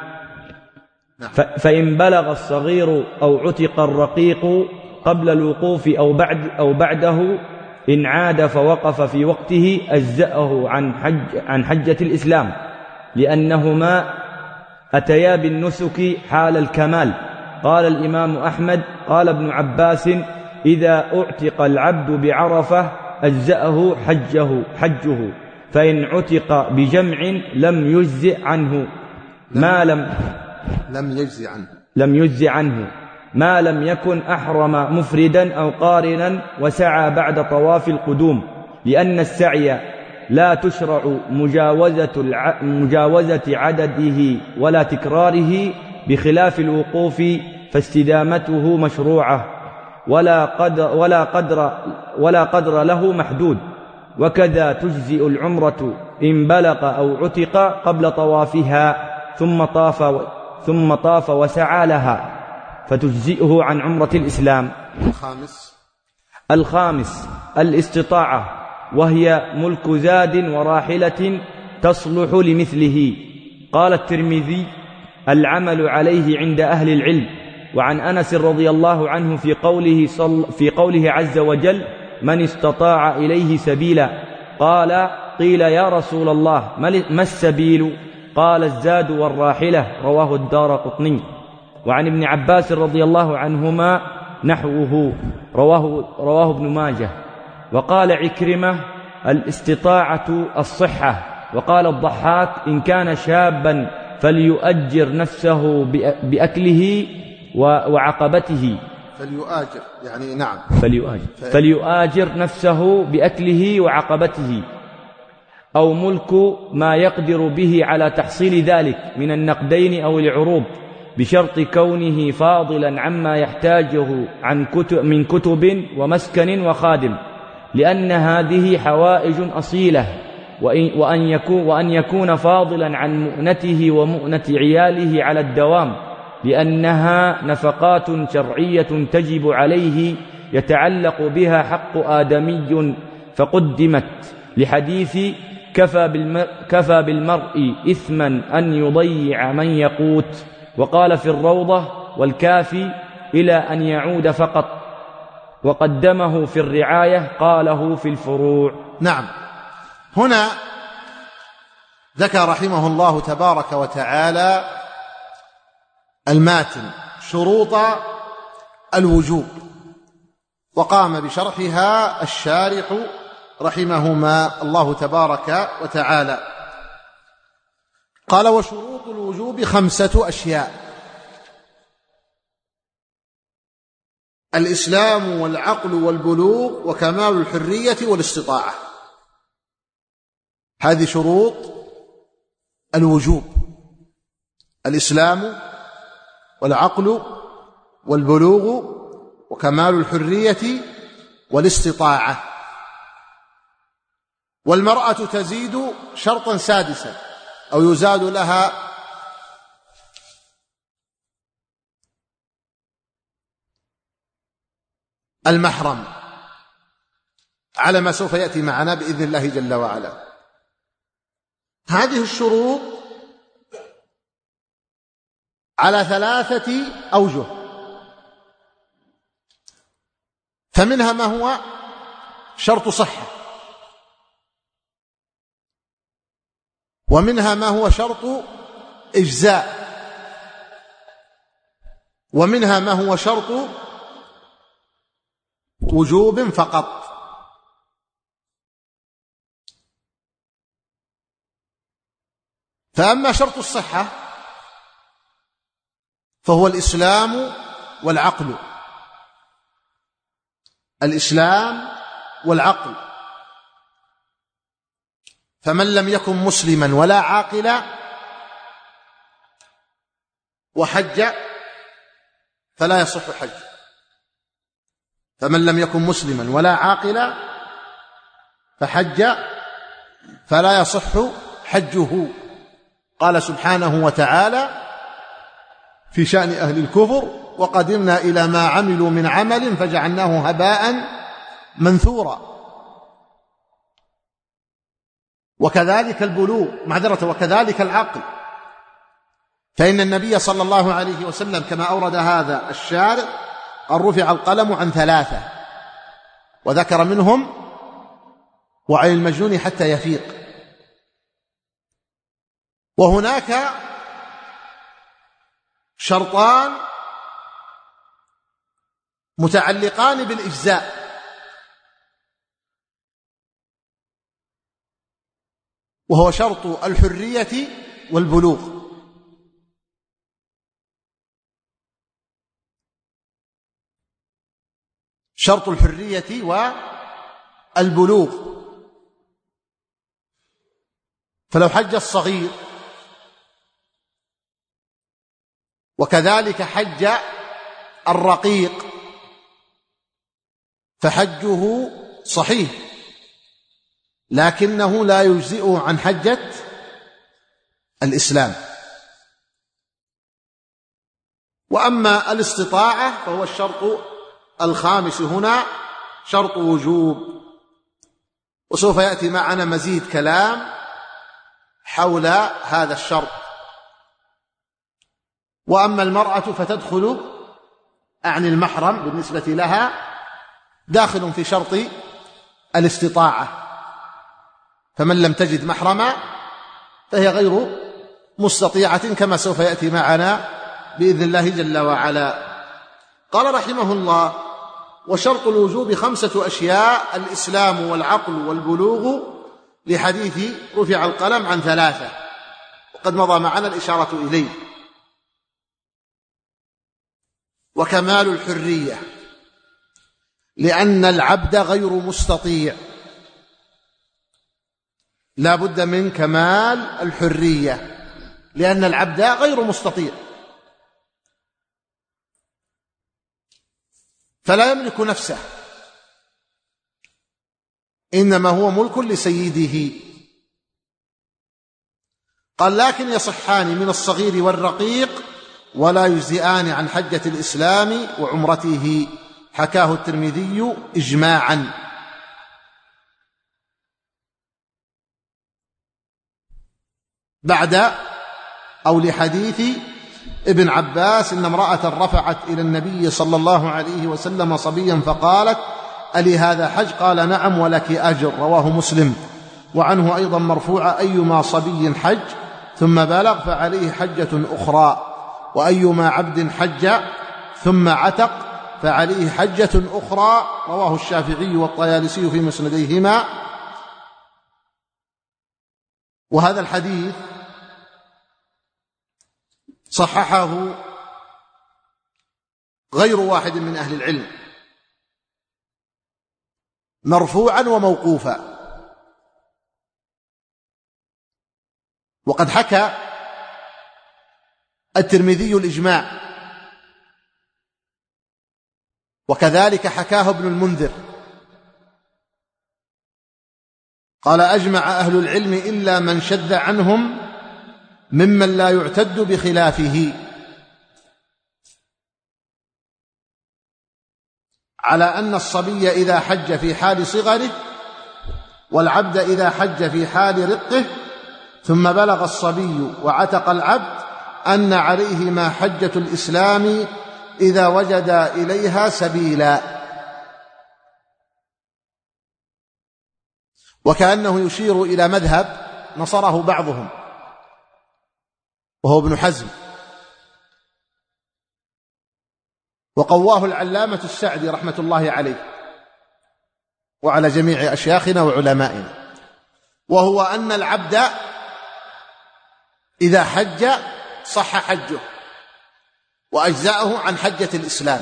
فإن بلغ الصغير أو عتق الرقيق قبل الوقوف أو بعد أو بعده إن عاد فوقف في وقته أجزأه عن حج عن حجة الإسلام، لأنهما أتيا بالنسك حال الكمال. قال الإمام أحمد قال ابن عباس: إذا أعتق العبد بعرفة أجزأه حجه حجه فإن عتق بجمع لم يجزئ عنه ما لم لم يجزئ عنه لم يجزئ عنه ما لم يكن أحرم مفردا أو قارنا وسعى بعد طواف القدوم، لأن السعي لا تشرع مجاوزة, الع... مجاوزة عدده ولا تكراره، بخلاف الوقوف فاستدامته مشروعة ولا قدر, ولا قدر, ولا قدر له محدود. وكذا تجزئ العمرة إن بلغ أو عتق قبل طوافها ثم طاف, ثم طاف وسعى لها فتجزئه عن عمرة الإسلام. الخامس الخامس الاستطاعة، وهي ملك زاد وراحلة تصلح لمثله. قال الترمذي: العمل عليه عند أهل العلم. وعن أنس رضي الله عنه في قوله, صل في قوله عز وجل: من استطاع إليه سبيلا. قال: قيل يا رسول الله ما السبيل؟ قال: الزاد والراحلة. رواه الدارقطني. وعن ابن عباس رضي الله عنهما نحوه، رواه, رواه ابن ماجه. وقال عكرمة: الاستطاعة الصحة. وقال الضحاك: إن كان شابا فليؤجر نفسه بأكله وعقبته. فليؤاجر يعني نعم فليؤاجر, فليؤاجر نفسه بأكله وعقبته، أو ملك ما يقدر به على تحصيل ذلك من النقدين أو العروض، بشرط كونه فاضلا عما يحتاجه عن كتب من كتب ومسكن وخادم، لأن هذه حوائج أصيلة. وأن يكون, وأن يكون فاضلا عن مؤنته ومؤنة عياله على الدوام، لأنها نفقات شرعية تجب عليه يتعلق بها حق آدمي، فقدمت لحديث: كفى بالمرء, كفى بالمرء إثما أن يضيع من يقوت. وقال في الروضة والكافي: إلى أن يعود فقط. وقدمه في الرعاية، قاله في الفروع. نعم. هنا ذكر رحمه الله تبارك وتعالى الماتن شروط الوجوب، وقام بشرحها الشارح رحمهما الله تبارك وتعالى. قال: وشروط الوجوب خمسة أشياء: الإسلام والعقل والبلوغ وكمال الحرية والاستطاعة. هذه شروط الوجوب: الإسلام والعقل والبلوغ وكمال الحرية والاستطاعة. والمرأة تزيد شرطا سادسا أو يزاد لها المحرم، على ما سوف يأتي معنا بإذن الله جل وعلا. هذه الشروط على ثلاثة أوجه، فمنها ما هو شرط صحة، ومنها ما هو شرط إجزاء، ومنها ما هو شرط وجوب فقط. فأما شرط الصحة فهو الإسلام والعقل. الإسلام والعقل، فمن لم يكن مسلما ولا عاقلا وحج فلا يصح حج. فمن لم يكن مسلما ولا عاقلا فحج فلا يصح حجه. قال سبحانه وتعالى في شأن أهل الكفر: وقدمنا إلى ما عملوا من عمل فجعلناه هباء منثورا. وكذلك البلوغ معذرة وكذلك العقل، فإن النبي صلى الله عليه وسلم كما أورد هذا الشارع قد رفع القلم عن ثلاثة، وذكر منهم وعن المجنون حتى يفيق. وهناك شرطان متعلقان بالإجزاء، وهو شرط الحرية والبلوغ. شرط الحرية والبلوغ. فلو حج الصغير وكذلك حج الرقيق فحجه صحيح، لكنه لا يجزئه عن حجة الإسلام. وأما الاستطاعة فهو الشرط الخامس هنا، شرط وجوب، وسوف يأتي معنا مزيد كلام حول هذا الشرط. وأما المرأة فتدخل أعني المحرم بالنسبة لها داخل في شرط الاستطاعة، فمن لم تجد محرما فهي غير مستطيعة كما سوف يأتي معنا بإذن الله جل وعلا. قال رحمه الله: وشرط الوجوب خمسة أشياء: الإسلام والعقل والبلوغ، لحديث رفع القلم عن ثلاثة، وقد مضى معنا الإشارة إليه. وكمال الحرية، لأن العبد غير مستطيع، لا بد من كمال الحرية لأن العبد غير مستطيع، فلا يملك نفسه، إنما هو ملك لسيده. قال: لكن يصحان من الصغير والرقيق ولا يجزئان عن حجة الإسلام وعمرته، حكاه الترمذي إجماعا. بعد أو لحديث ابن عباس إن امرأة رفعت إلى النبي صلى الله عليه وسلم صبيا فقالت: ألي هذا حج؟ قال: نعم ولك أجر، رواه مسلم. وعنه أيضا مرفوعة: أيما صبي حج ثم بلغ فعليه حجة أخرى، وأيما عبد حج ثم عتق فعليه حجة أخرى، رواه الشافعي والطيالسي في مسنديهما. وهذا الحديث صححه غير واحد من أهل العلم مرفوعا وموقوفا. وقد حكى الترمذي الإجماع، وكذلك حكاه ابن المنذر. قال: أجمع أهل العلم إلا من شذ عنهم ممن لا يعتد بخلافه على أن الصبي إذا حج في حال صغره والعبد إذا حج في حال رقه ثم بلغ الصبي وعتق العبد أن عليهما حجة الإسلام إذا وجد إليها سبيلا. وكأنه يشير إلى مذهب نصره بعضهم وهو ابن حزم، وقواه العلامة السعدي رحمة الله عليه وعلى جميع أشياخنا وعلمائنا، وهو أن العبد إذا حج صح حجه وأجزأه عن حجة الإسلام،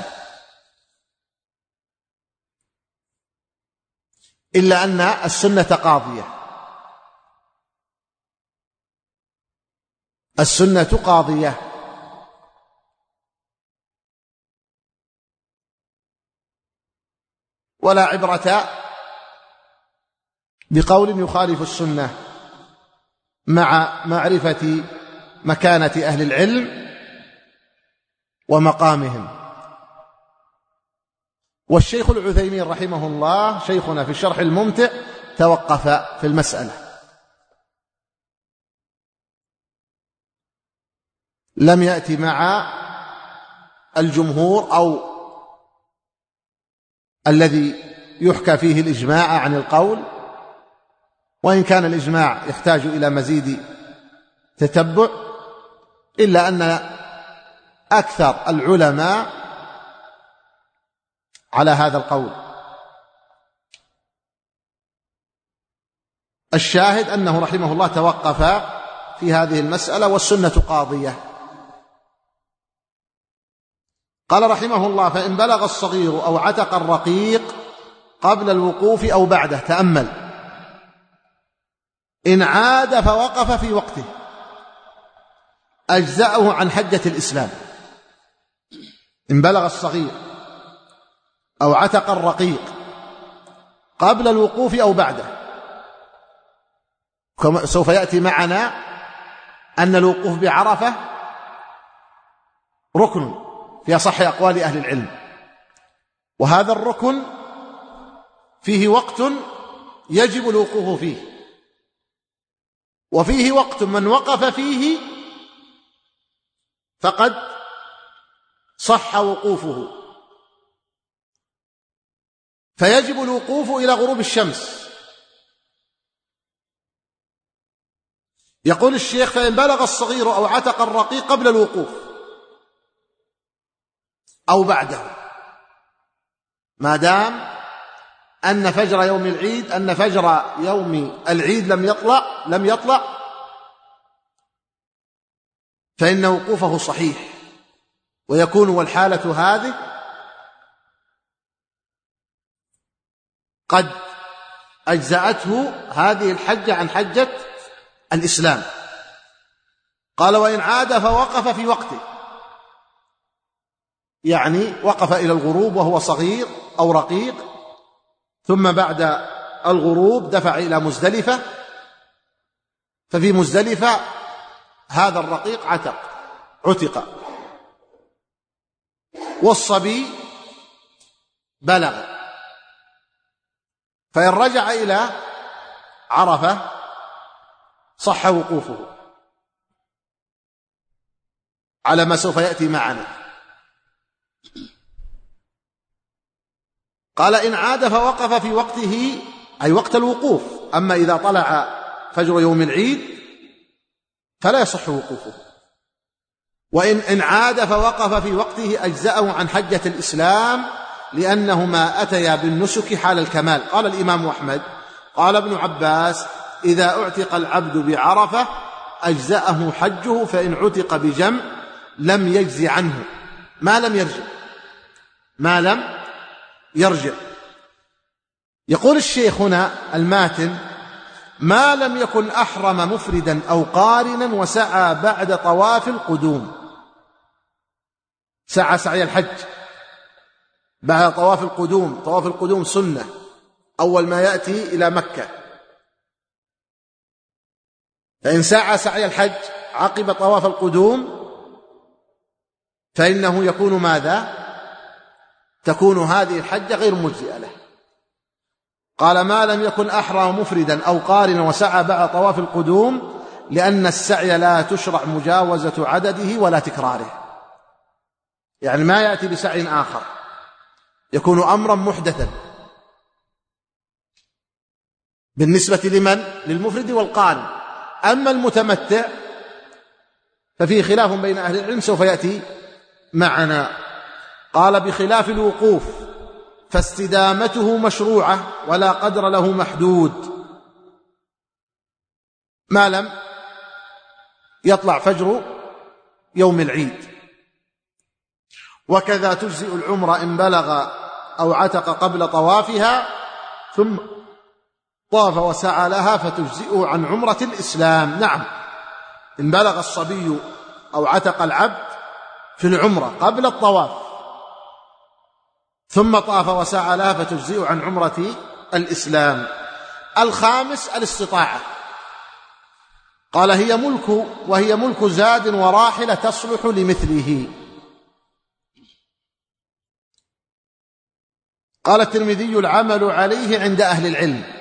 إلا أن السنة قاضية. السنة قاضية، ولا عبرة بقول يخالف السنة مع معرفة مكانة أهل العلم ومقامهم. والشيخ العثيمين رحمه الله شيخنا في الشرح الممتع توقف في المسألة، لم يأتي مع الجمهور أو الذي يحكى فيه الإجماع عن القول، وإن كان الإجماع يحتاج إلى مزيد تتبع، إلا أن أكثر العلماء على هذا القول. الشاهد أنه رحمه الله توقف في هذه المسألة، والسنة قاضية. قال رحمه الله: فإن بلغ الصغير أو عتق الرقيق قبل الوقوف أو بعده، تأمل، إن عاد فوقف في وقته أجزأه عن حجة الإسلام. إن بلغ الصغير أو عتق الرقيق قبل الوقوف أو بعده، كما سوف يأتي معنا أن الوقوف بعرفة ركن في أصح أقوال أهل العلم، وهذا الركن فيه وقت يجب الوقوف فيه، وفيه وقت من وقف فيه فقد صح وقوفه، فيجب الوقوف إلى غروب الشمس. يقول الشيخ: فإن بلغ الصغير أو عتق الرقيق قبل الوقوف أو بعده، ما دام أن فجر يوم العيد أن فجر يوم العيد لم يطلع لم يطلع فإن وقوفه صحيح، ويكون والحالة هذه قد أجزأته هذه الحجة عن حجة الإسلام. قال: وإن عاد فوقف في وقته، يعني وقف إلى الغروب وهو صغير أو رقيق، ثم بعد الغروب دفع إلى مزدلفة، ففي مزدلفة هذا الرقيق عتق عتق والصبي بلغ، فإن رجع إلى عرفة صح وقوفه على ما سوف يأتي معنا. قال: إن عاد فوقف في وقته، أي وقت الوقوف. أما إذا طلع فجر يوم العيد فلا يصح وقوفه. وإن إن عاد فوقف في وقته أجزأه عن حجة الإسلام، لأنهما أتيا بالنسك حال الكمال. قال الإمام أحمد: قال ابن عباس: إذا اعتق العبد بعرفة أجزأه حجه، فإن عتق بجمع لم يجز عنه ما لم يرجع ما لم يرجع. يقول الشيخ هنا الماتن: ما لم يكن أحرم مفردا أو قارنا وسعى بعد طواف القدوم. سعى سعي الحج بعد طواف القدوم. طواف القدوم سنة أول ما يأتي إلى مكة، فإن سعى سعي الحج عقب طواف القدوم فإنه يكون ماذا؟ تكون هذه الحجة غير مجزئة له. قال: ما لم يكن أحرم مفردا أو قارنا وسعى بعد طواف القدوم، لأن السعي لا تشرع مجاوزة عدده ولا تكراره، يعني ما يأتي بسعي آخر، يكون أمرا محدثا بالنسبة لمن؟ للمفرد والقارن. أما المتمتع ففيه خلاف بين أهل العلم سوف يأتي معنا. قال: بخلاف الوقوف فاستدامته مشروعة ولا قدر له محدود، ما لم يطلع فجر يوم العيد. وكذا تجزئ العمرة إن بلغ أو عتق قبل طوافها ثم طاف وسعى لها فتجزئه عن عمرة الإسلام. نعم، إن بلغ الصبي أو عتق العبد في العمرة قبل الطواف ثم طاف وسعى لها فتجزئه عن عمرة الإسلام. الخامس الاستطاعة. قال: هي ملك وهي ملك زاد وراحلة تصلح لمثله. قال الترمذي: العمل عليه عند أهل العلم.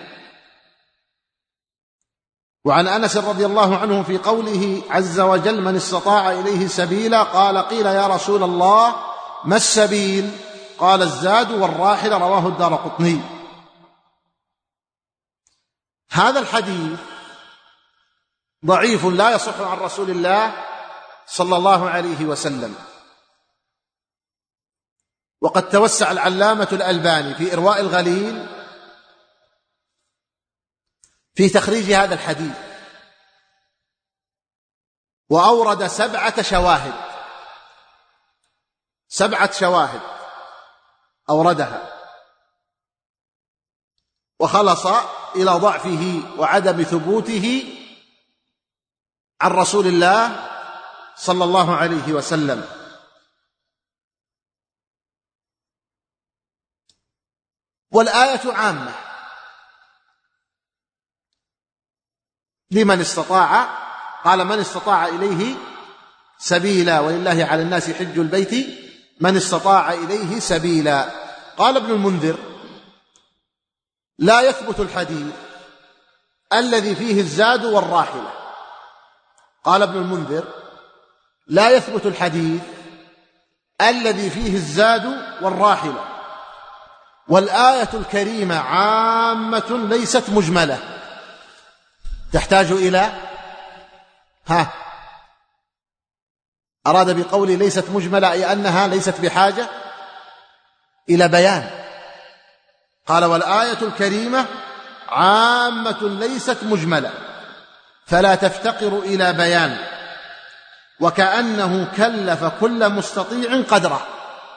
وعن أنس رضي الله عنه في قوله عز وجل: من استطاع إليه سبيلا، قال: قيل يا رسول الله ما السبيل؟ قال: الزاد والراحل. رواه الدارقطني. هذا الحديث ضعيف لا يصح عن رسول الله صلى الله عليه وسلم. وقد توسع العلامة الألباني في إرواء الغليل في تخريج هذا الحديث، وأورد سبعة شواهد سبعة شواهد أوردها، وخلص إلى ضعفه وعدم ثبوته عن رسول الله صلى الله عليه وسلم. والآية عامة لمن استطاع، قال: من استطاع إليه سبيلا، ولله على الناس حج البيت من استطاع إليه سبيلا. قال ابن المنذر: لا يثبت الحديث الذي فيه الزاد والراحلة. قال ابن المنذر: لا يثبت الحديث الذي فيه الزاد والراحلة، والآية الكريمة عامة ليست مجملة تحتاج إلى ها أراد بقوله ليست مجملة أي أنها ليست بحاجة إلى بيان. قال: والآية الكريمة عامة ليست مجملة فلا تفتقر إلى بيان، وكأنه كلف كل مستطيع قدره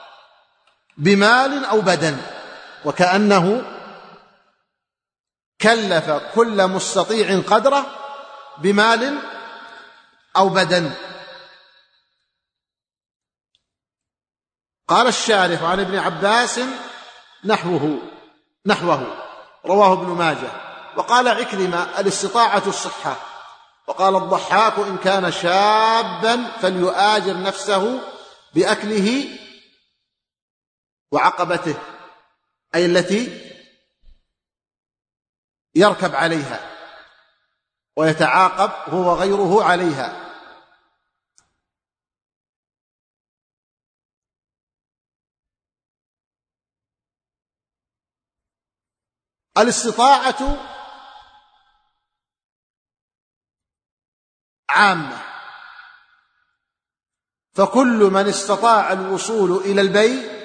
بمال أو بدن. وكأنه كلف كل مستطيع قدره بمال أو بدن. قال الشارح: عن ابن عباس نحوه نحوه رواه ابن ماجه. وقال عكرمة: الاستطاعة الصحة. وقال الضحاك: إن كان شابا فليؤاجر نفسه بأكله وعقبته، أي التي يركب عليها ويتعاقب هو وغيره عليها. الاستطاعة عامة، فكل من استطاع الوصول إلى البيت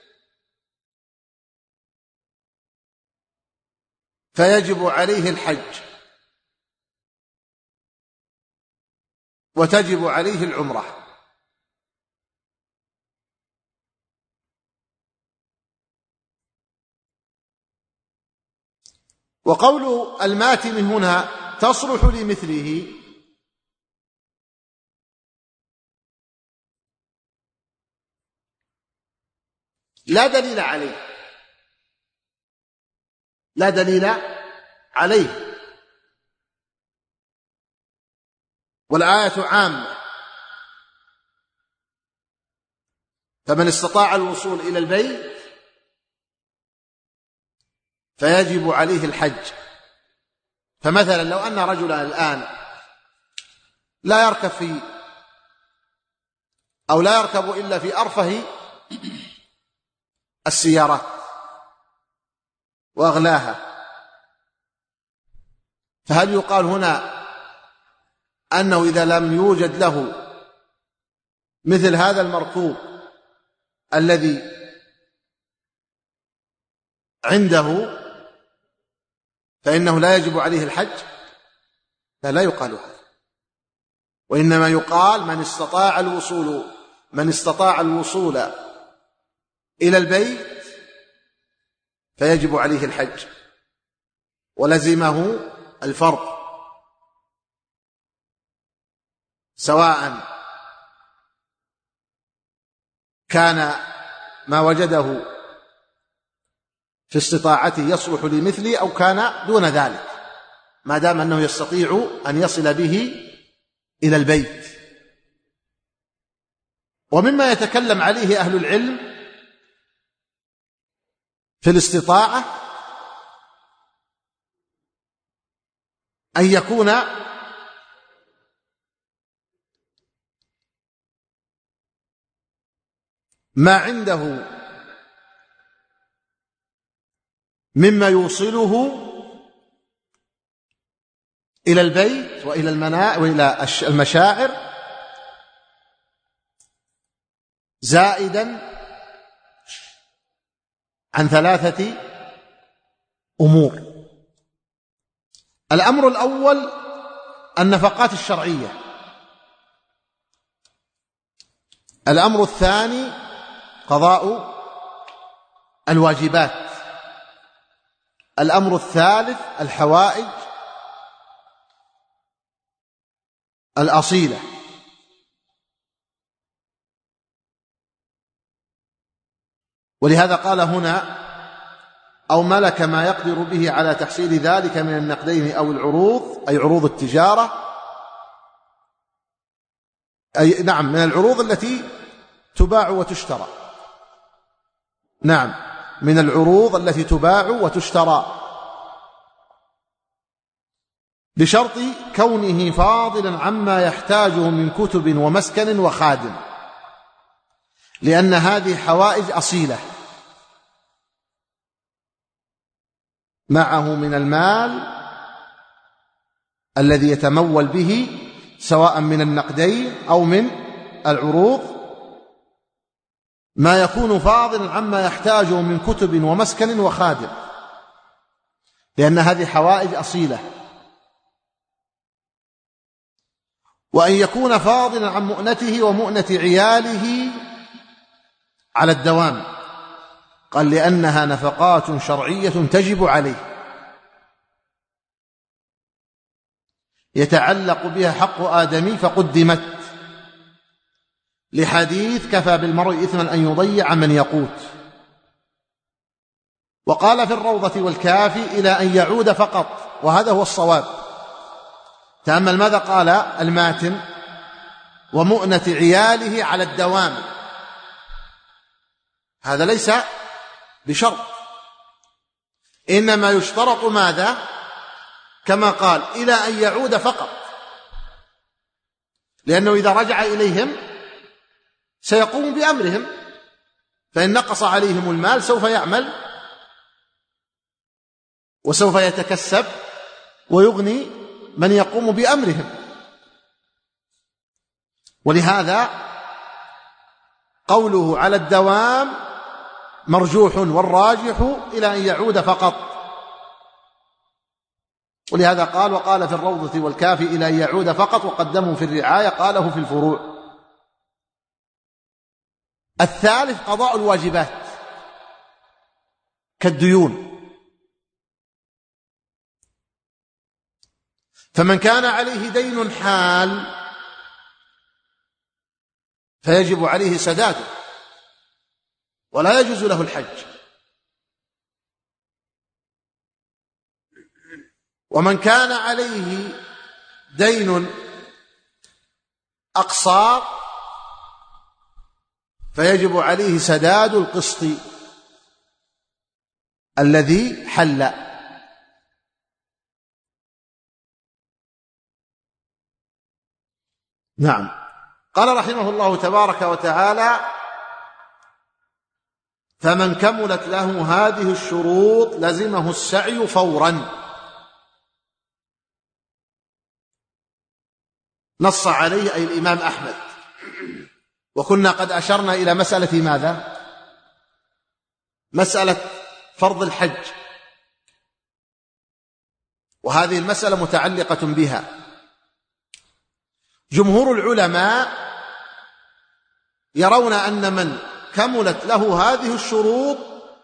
فيجب عليه الحج، وتجب عليه العمرة. وقول الماتن هنا تصلح لمثله لا دليل عليه لا دليل عليه والآية عامة، فمن استطاع الوصول إلى البيت فيجب عليه الحج. فمثلا لو أن رجلا الآن لا يركب في أو لا يركب إلا في أرفه السيارات وأغلاها، فهل يقال هنا أنه إذا لم يوجد له مثل هذا المركوب الذي عنده فإنه لا يجب عليه الحج؟ لا لا يقال هذا، وإنما يقال من استطاع الوصول من استطاع الوصول إلى البيت فيجب عليه الحج ولزمه الفرض، سواء كان ما وجده في استطاعته يصلح لمثله أو كان دون ذلك، ما دام أنه يستطيع أن يصل به إلى البيت. ومما يتكلم عليه أهل العلم في الاستطاعة أن يكون ما عنده مما يوصله إلى البيت وإلى المنا وإلى المشاعر زائدا عن ثلاثة أمور. الأمر الأول النفقات الشرعية. الأمر الثاني قضاء الواجبات. الأمر الثالث الحوائج الأصيلة. ولهذا قال هنا أو ملك ما يقدر به على تحصيل ذلك من النقدين أو العروض، أي عروض التجارة، أي نعم من العروض التي تباع وتشترى. نعم من العروض التي تباع وتشترى، بشرط كونه فاضلا عما يحتاجه من كتب ومسكن وخادم، لأن هذه حوائج أصيلة معه من المال الذي يتمول به سواء من النقدين أو من العروض ما يكون فاضلا عما يحتاجه من كتب ومسكن وخادم، لأن هذه حوائج أصيلة. وأن يكون فاضلا عن مؤنته ومؤنة عياله على الدوام، قال لأنها نفقات شرعية تجب عليه يتعلق بها حق آدمي فقدمت، لحديث كفى بالمرء إثما أن يضيع من يقوت. وقال في الروضة والكافي إلى أن يعود فقط، وهذا هو الصواب. تأمل ماذا قال الماتن ومؤنة عياله على الدوام، هذا ليس بشرط، إنما يشترط ماذا؟ كما قال إلى أن يعود فقط، لأنه إذا رجع إليهم سيقوم بأمرهم، فإن نقص عليهم المال سوف يعمل وسوف يتكسب ويغني من يقوم بأمرهم. ولهذا قوله على الدوام مرجوح، والراجح إلى أن يعود فقط. ولهذا قال وقال في الروضة والكافي إلى أن يعود فقط، وقدمه في الرعاية قاله في الفروع. الثالث قضاء الواجبات كالديون، فمن كان عليه دين حال فيجب عليه سداده ولا يجوز له الحج. ومن كان عليه دين أقصار فيجب عليه سداد القسط الذي حل. نعم. قال رحمه الله تبارك وتعالى فمن كملت له هذه الشروط لزمه السعي فورا. نص عليه أي الإمام أحمد. وكنا قد أشرنا إلى مسألة ماذا؟ مسألة فرض الحج، وهذه المسألة متعلقة بها. جمهور العلماء يرون أن من كملت له هذه الشروط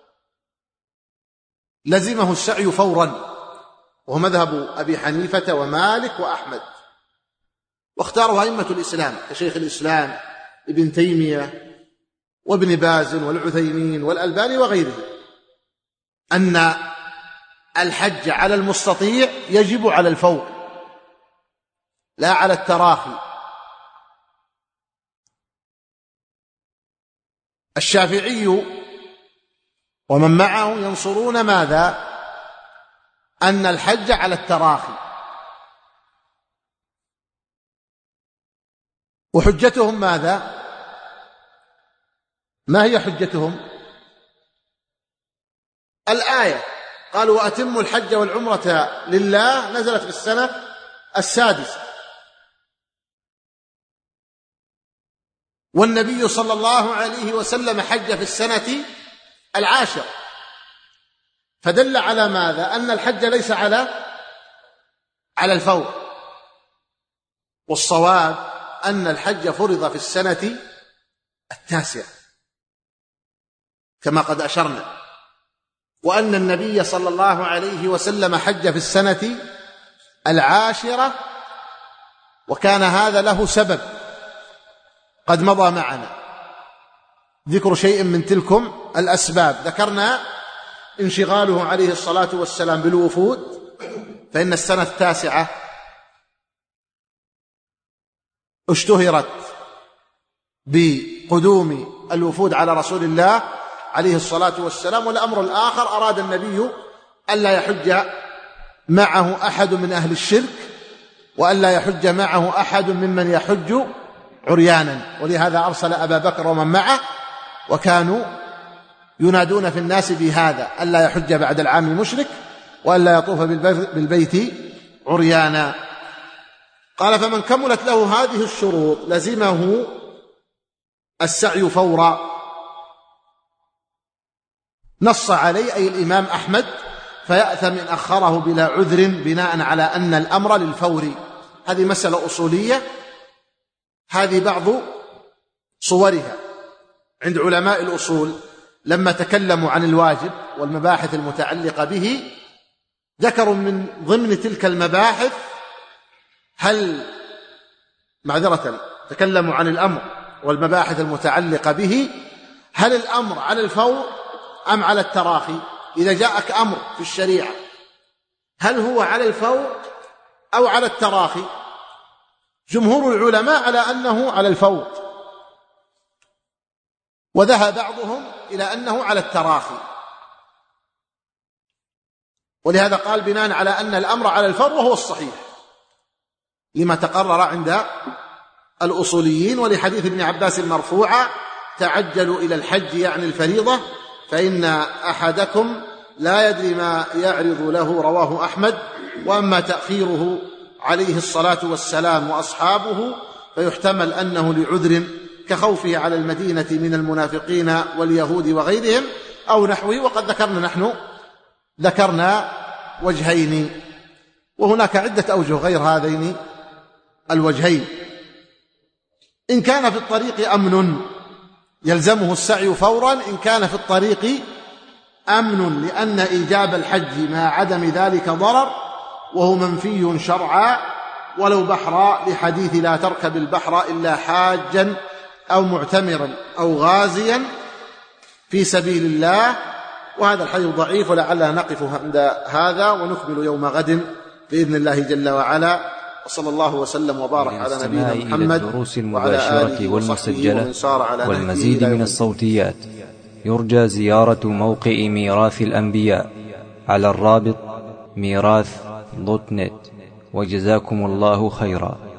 لزمه السعي فورا، وهو مذهب أبي حنيفة ومالك وأحمد، واختاره أئمة الإسلام كشيخ الإسلام ابن تيمية وابن باز والعثيمين والألباني وغيره، أن الحج على المستطيع يجب على الفور لا على التراخي. الشافعي ومن معه ينصرون ماذا؟ أن الحج على التراخي. وحجتهم ماذا؟ ما هي حجتهم؟ الآية قالوا وأتموا الحج والعمرة لله نزلت في السنة السادسة، والنبي صلى الله عليه وسلم حج في السنة العاشرة، فدل على ماذا؟ أن الحج ليس على على الفور. والصواب أن الحج فرض في السنة التاسعة كما قد أشرنا، وأن النبي صلى الله عليه وسلم حج في السنة العاشرة، وكان هذا له سبب قد مضى معنا ذكر شيء من تلكم الأسباب. ذكرنا انشغاله عليه الصلاة والسلام بالوفود، فإن السنة التاسعة اشتهرت بقدوم الوفود على رسول الله عليه الصلاة والسلام. والأمر الآخر أراد النبي ألا يحج معه أحد من أهل الشرك، وألا يحج معه أحد ممن يحج عريانا، ولهذا أرسل أبا بكر ومن معه، وكانوا ينادون في الناس بهذا: ألا يحج بعد العام مشرك، وألا يطوف بالبيت عريانا. قال: فمن كملت له هذه الشروط لزمه السعي فورا. نص عليه أي الإمام أحمد: فيأثم إن أخره بلا عذر، بناء على أن الأمر للفور. هذه مسألة أصولية، هذه بعض صورها عند علماء الأصول لما تكلموا عن الواجب والمباحث المتعلقة به. ذكروا من ضمن تلك المباحث هل معذرة تكلموا عن الأمر والمباحث المتعلقة به، هل الأمر على الفور أم على التراخي؟ إذا جاءك أمر في الشريعة هل هو على الفور أو على التراخي؟ جمهور العلماء على أنه على الفور، وذهب بعضهم إلى أنه على التراخي، ولهذا قال بناء على أن الأمر على الفور، وهو الصحيح لما تقرر عند الأصوليين، ولحديث ابن عباس مرفوعا: تعجلوا إلى الحج يعني الفريضة، فإن أحدكم لا يدري ما يعرض له، رواه أحمد. وأما تأخيره عليه الصلاة والسلام وأصحابه فيحتمل أنه لعذر كخوفه على المدينة من المنافقين واليهود وغيرهم أو نحوه. وقد ذكرنا نحن ذكرنا وجهين، وهناك عدة أوجه غير هذين الوجهين. إن كان في الطريق أمن يلزمه السعي فورا، إن كان في الطريق أمن لأن إيجاب الحج مع عدم ذلك ضرر، وهو منفي شرعا ولو بحرا، لحديث: لا تركب البحر إلا حاجا أو معتمرا أو غازيا في سبيل الله. وهذا الحديث ضعيف، ولعلنا نقف عند هذا ونكمل يوم غد بإذن الله جل وعلا. وصلى الله وسلم وبارك على نبينا محمد الدروس المباشرة والمسجلة والمزيد من الصوتيات. يرجى زيارة موقع ميراث الأنبياء على الرابط ميراث دوت نت. وجزاكم الله خيرا.